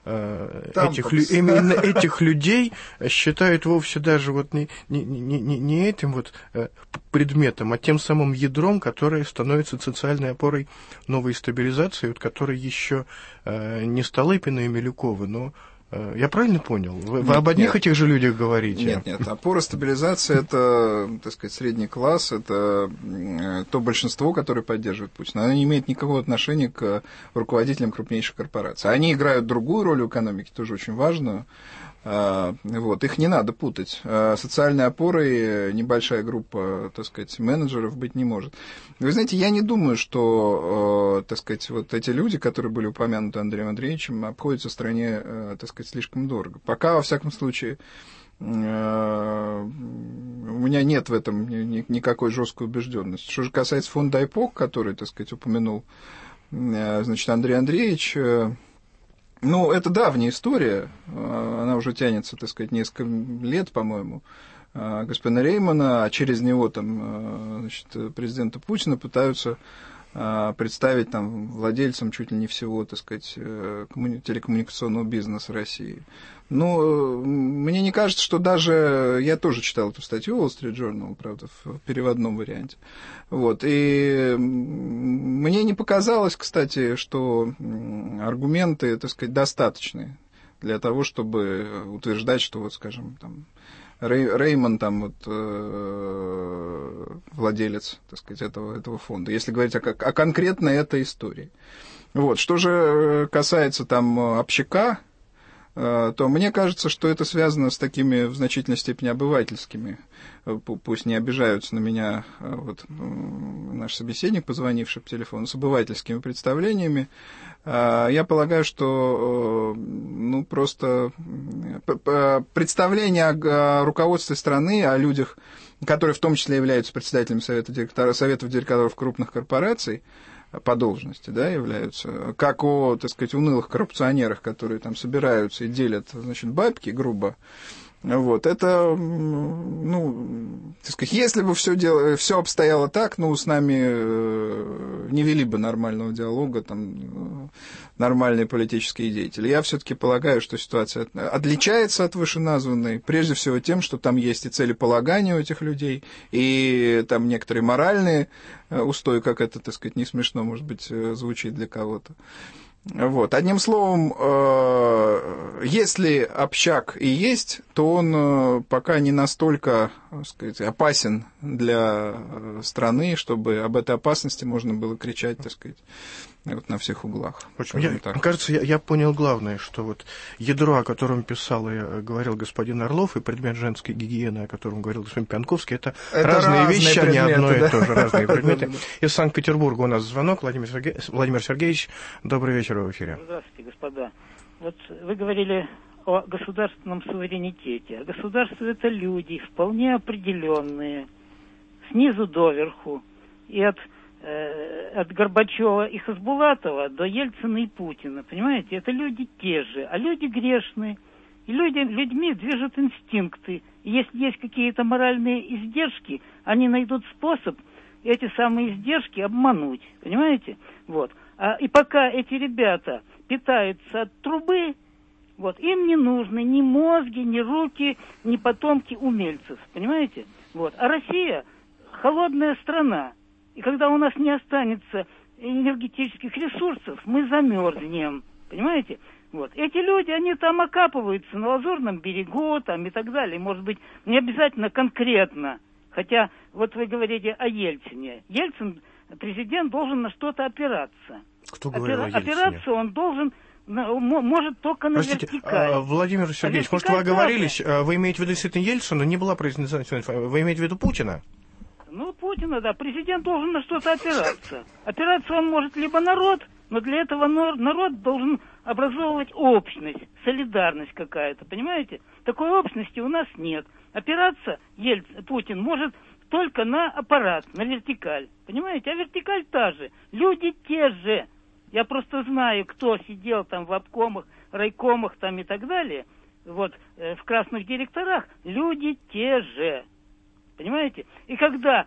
этих людей считают вовсе даже вот не этим вот предметом, а тем самым ядром, которое становится социальной опорой новой стабилизации, вот, которой еще не Столыпина и Милюкова, но я правильно понял? Вы об одних этих же людях говорите? Нет. Опора стабилизации — это, так сказать, средний класс, это то большинство, которое поддерживает Путина. Оно не имеет никакого отношения к руководителям крупнейших корпораций. Они играют другую роль в экономике, тоже очень важную. Вот, их не надо путать. Социальной опорой небольшая группа, так сказать, менеджеров быть не может. Вы знаете, я не думаю, что, так сказать, вот эти люди, которые были упомянуты Андреем Андреевичем, обходятся в стране, так сказать, слишком дорого. Пока, во всяком случае, у меня нет в этом никакой жесткой убежденности. Что же касается фонда АЙПОК, который, так сказать, упомянул, значит, Андрей Андреевич, ну, это давняя история, она уже тянется, так сказать, несколько лет, по-моему, господина Реймана, а через него там, значит, президента Путина пытаются представить там владельцем чуть ли не всего, так сказать, телекоммуникационного бизнеса России. Но мне не кажется, что даже... Я тоже читал эту статью Wall Street Journal, правда, в переводном варианте. Вот. И мне не показалось, кстати, что аргументы, так сказать, достаточны для того, чтобы утверждать, что, вот, скажем, там, Реймон, там, вот, владелец, так сказать, этого фонда, если говорить о конкретно этой истории. Вот. Что же касается там общака, то мне кажется, что это связано с такими в значительной степени обывательскими, пусть не обижаются на меня вот, наш собеседник, позвонивший по телефону, с обывательскими представлениями. Я полагаю, что ну, просто представление о руководстве страны, о людях, которые в том числе являются председателями советов директоров крупных корпораций, по должности, да, являются, как о, так сказать, унылых коррупционерах, которые там собираются и делят, значит, бабки грубо. Вот, это, ну, так сказать, если бы все обстояло так, ну, с нами не вели бы нормального диалога, там, нормальные политические деятели. Я все-таки полагаю, что ситуация отличается от вышеназванной, прежде всего тем, что там есть и целеполагание у этих людей, и там некоторые моральные устои, как это, так сказать, не смешно, может быть, звучит для кого-то. Вот. Одним словом, если общак и есть, то он пока не настолько, так сказать, опасен для страны, чтобы об этой опасности можно было кричать, так сказать, вот на всех углах. Мне кажется, я понял главное, что вот ядро, о котором писал и говорил господин Орлов, и предмет женской гигиены, о котором говорил господин Пьянковский, это разные вещи, а не одно и то же, разные предметы. Из Санкт-Петербурга у нас звонок. Владимир Сергеевич, добрый вечер, в эфире. Здравствуйте, господа. Вот вы говорили о государственном суверенитете. А государство — это люди, вполне определенные, снизу доверху, и от Горбачева и Хасбулатова до Ельцина и Путина. Понимаете, это люди те же, а люди грешные. И людьми движут инстинкты. И если есть какие-то моральные издержки, они найдут способ эти самые издержки обмануть. Понимаете? Вот. И пока эти ребята питаются от трубы, вот, им не нужны ни мозги, ни руки, ни потомки умельцев. Понимаете? Вот. А Россия — холодная страна. И когда у нас не останется энергетических ресурсов, мы замерзнем. Понимаете? Вот. Эти люди, они там окапываются на Лазурном берегу там, и так далее. Может быть, не обязательно конкретно. Хотя, вот вы говорите о Ельцине. Ельцин, президент, должен на что-то опираться. Кто говорил о Ельцине? Опираться он должен, может, только на вертикаль. Владимир Сергеевич, может, вы оговорились? Вы имеете в виду действительно Ельцина, не была произнесена, вы имеете в виду Путина? Ну, Путина, да. Президент должен на что-то опираться. Опираться он может либо народ, но для этого народ должен образовывать общность, солидарность какая-то, понимаете? Такой общности у нас нет. Опираться Путин может только на аппарат, на вертикаль, понимаете? А вертикаль та же, люди те же. Я просто знаю, кто сидел там в обкомах, райкомах там и так далее, вот, в красных директорах, люди те же. Понимаете? И когда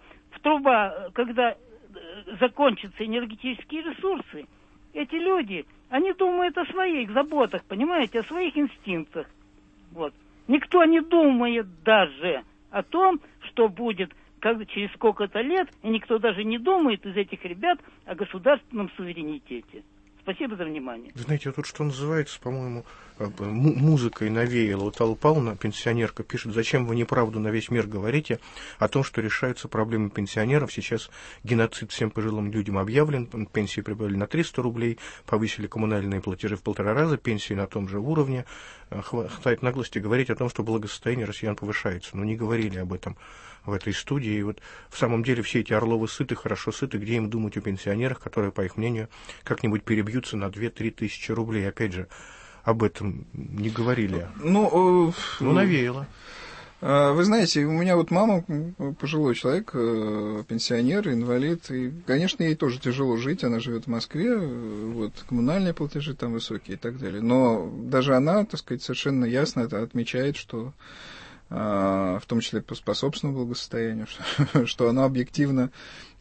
закончатся энергетические ресурсы, эти люди, они думают о своих заботах, понимаете, о своих инстинктах. Вот. Никто не думает даже о том, что будет через сколько-то лет, и никто даже не думает из этих ребят о государственном суверенитете. Спасибо за внимание. Знаете, вот тут что называется, по-моему, музыкой навеяло. Вот Алла Павловна, пенсионерка, пишет: зачем вы неправду на весь мир говорите о том, что решаются проблемы пенсионеров. Сейчас геноцид всем пожилым людям объявлен, пенсии прибавили на 300 рублей, повысили коммунальные платежи в 1,5 раза, пенсии на том же уровне. Хватает наглости говорить о том, что благосостояние россиян повышается. Но не говорили об этом в этой студии. И вот в самом деле все эти Орловы сыты, хорошо сыты, где им думать о пенсионерах, которые, по их мнению, как-нибудь перебьются на 2-3 тысячи рублей. Опять же, об этом не говорили. Ну, навеяло. Вы знаете, у меня вот мама, пожилой человек, пенсионер, инвалид, и, конечно, ей тоже тяжело жить, она живет в Москве, вот, коммунальные платежи там высокие и так далее. Но даже она, так сказать, совершенно ясно это отмечает, что в том числе по собственному благосостоянию, что оно объективно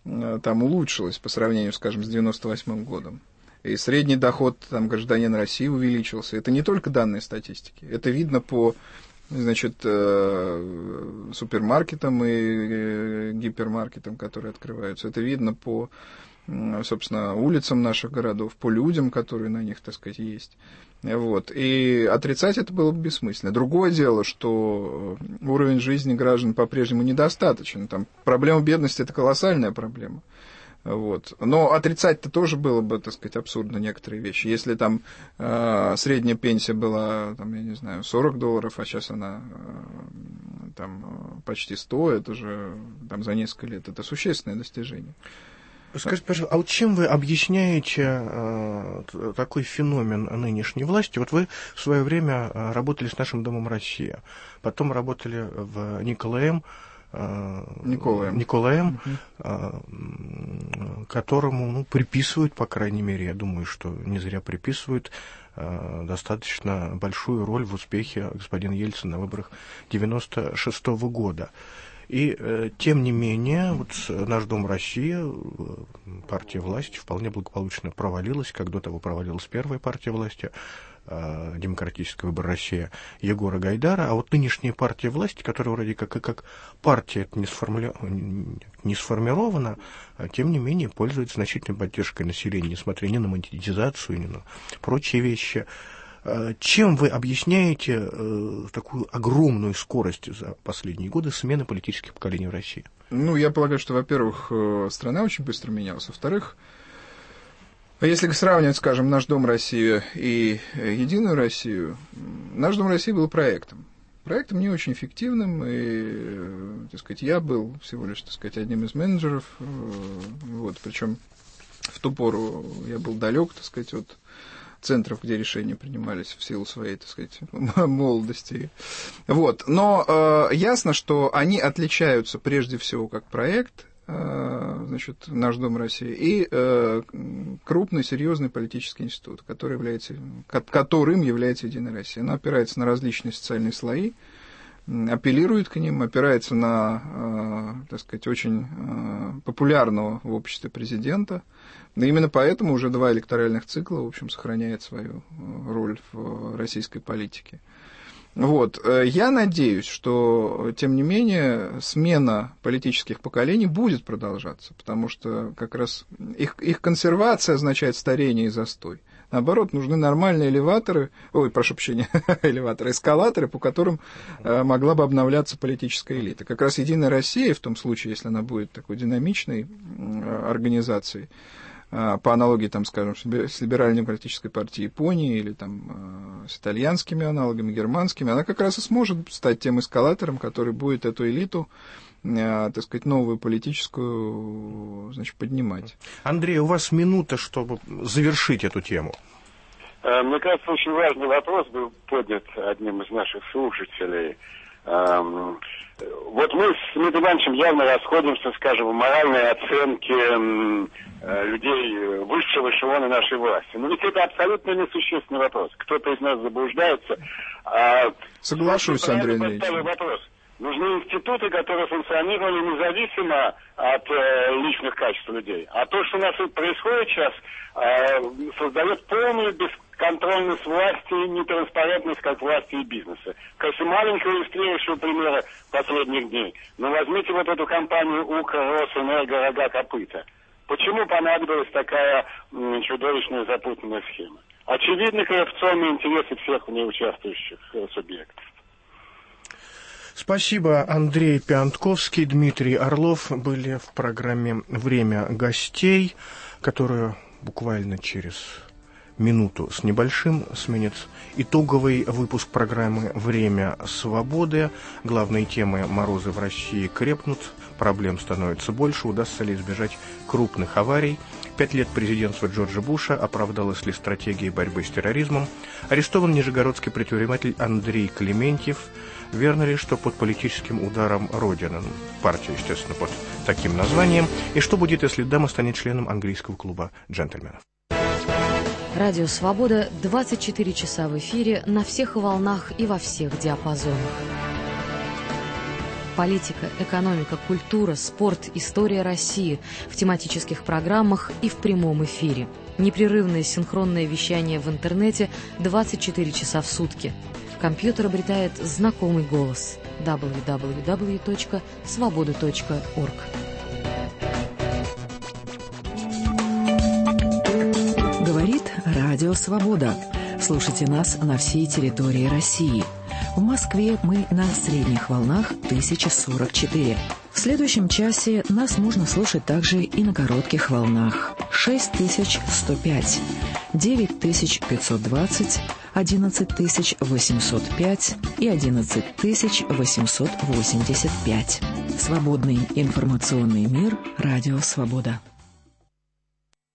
там улучшилась по сравнению, скажем, с 98 годом. И средний доход там гражданина России увеличился. Это не только данные статистики. Это видно по, значит, супермаркетам и гипермаркетам, которые открываются. Это видно по, собственно, улицам наших городов, по людям, которые на них, так сказать, есть. Вот. И отрицать это было бы бессмысленно. Другое дело, что уровень жизни граждан по-прежнему недостаточен. Там проблема бедности – это колоссальная проблема. Вот. Но отрицать-то тоже было бы, так сказать, абсурдно некоторые вещи. Если там средняя пенсия была, там, я не знаю, $40, а сейчас она там почти 100, это же там за несколько лет, это существенное достижение. Скажите, пожалуйста, а вот чем вы объясняете такой феномен нынешней власти? Вот вы в свое время работали с нашим Домом Россия, потом работали в Николаем, которому приписывают, по крайней мере, я думаю, что не зря приписывают, достаточно большую роль в успехе господина Ельцина на выборах 1996 года. И, тем не менее, вот наш Дом России, партия власти, вполне благополучно провалилась, как до того провалилась первая партия власти, Демократический выбор России Егора Гайдара, а вот нынешняя партия власти, которая вроде как партия не сформирована, тем не менее пользуется значительной поддержкой населения, несмотря ни на монетизацию, ни на прочие вещи. Чем вы объясняете такую огромную скорость за последние годы смены политических поколений в России? Ну, я полагаю, что, во-первых, страна очень быстро менялась, во-вторых, если сравнивать, скажем, наш Дом России и Единую Россию, наш Дом России был проектом не очень эффективным, и, так сказать, я был всего лишь, так сказать, одним из менеджеров, вот, причем в ту пору я был далек, так сказать, от центров, где решения принимались в силу своей, так сказать, молодости. Вот. Но ясно, что они отличаются прежде всего как проект, значит, наш Дом России, и крупный, серьезный политический институт, которым является Единая Россия. Она опирается на различные социальные слои, апеллирует к ним, опирается на, так сказать, очень популярного в обществе президента. И именно поэтому уже 2 электоральных цикла, в общем, сохраняет свою роль в российской политике. Вот. Я надеюсь, что, тем не менее, смена политических поколений будет продолжаться, потому что как раз их консервация означает старение и застой. Наоборот, нужны нормальные эскалаторы, по которым могла бы обновляться политическая элита. Как раз Единая Россия, в том случае, если она будет такой динамичной организацией, по аналогии, там, скажем, с либерально-демократической партией Японии или там, с итальянскими аналогами, германскими, она как раз и сможет стать тем эскалатором, который будет эту элиту, так сказать, новую политическую, значит, поднимать. Андрей, у вас минута, чтобы завершить эту тему. Мне кажется, очень важный вопрос был поднят одним из наших слушателей. Вот мы с Дмитрием Ивановичем явно расходимся, скажем, в моральной оценке людей высшего эшелона нашей власти. Но ведь это абсолютно несущественный вопрос. Кто-то из нас заблуждается. Соглашусь, Андрей Андреевич. Вопрос. Нужны институты, которые функционировали независимо от личных качеств людей. А то, что у нас происходит сейчас, создает полную бесконтрольность власти и нетранспарентность как власти и бизнеса. Конечно, маленького иллюстрирующего примера последних дней. Но возьмите вот эту компанию УКР, Росэнерго, Рога, Копыта. Почему понадобилась такая чудовищная запутанная схема? Очевидны коррупционные интересы всех в ней участвующих субъектов. Спасибо, Андрей Пиантковский, Дмитрий Орлов были в программе «Время гостей», которая буквально через минуту с небольшим сменит итоговый выпуск программы «Время свободы». Главные темы: морозы в России крепнут, проблем становится больше, удастся ли избежать крупных аварий, 5 лет президентства Джорджа Буша, оправдалась ли стратегия борьбы с терроризмом, арестован нижегородский предприниматель Андрей Клементьев, верно ли, что под политическим ударом Родина, партия, естественно, под таким названием, и что будет, если дама станет членом английского клуба джентльменов. Радио «Свобода» 24 часа в эфире на всех волнах и во всех диапазонах. политика, экономика, культура, спорт, история России в тематических программах и в прямом эфире. Непрерывное синхронное вещание в интернете 24 часа в сутки. Компьютер обретает знакомый голос. www.svoboda.org. Говорит Радио Свобода. Слушайте нас на всей территории России. В Москве мы на средних волнах 1044. В следующем часе нас можно слушать также и на коротких волнах 6105, 9520, 11805 и 11885. Свободный информационный мир. Радио Свобода.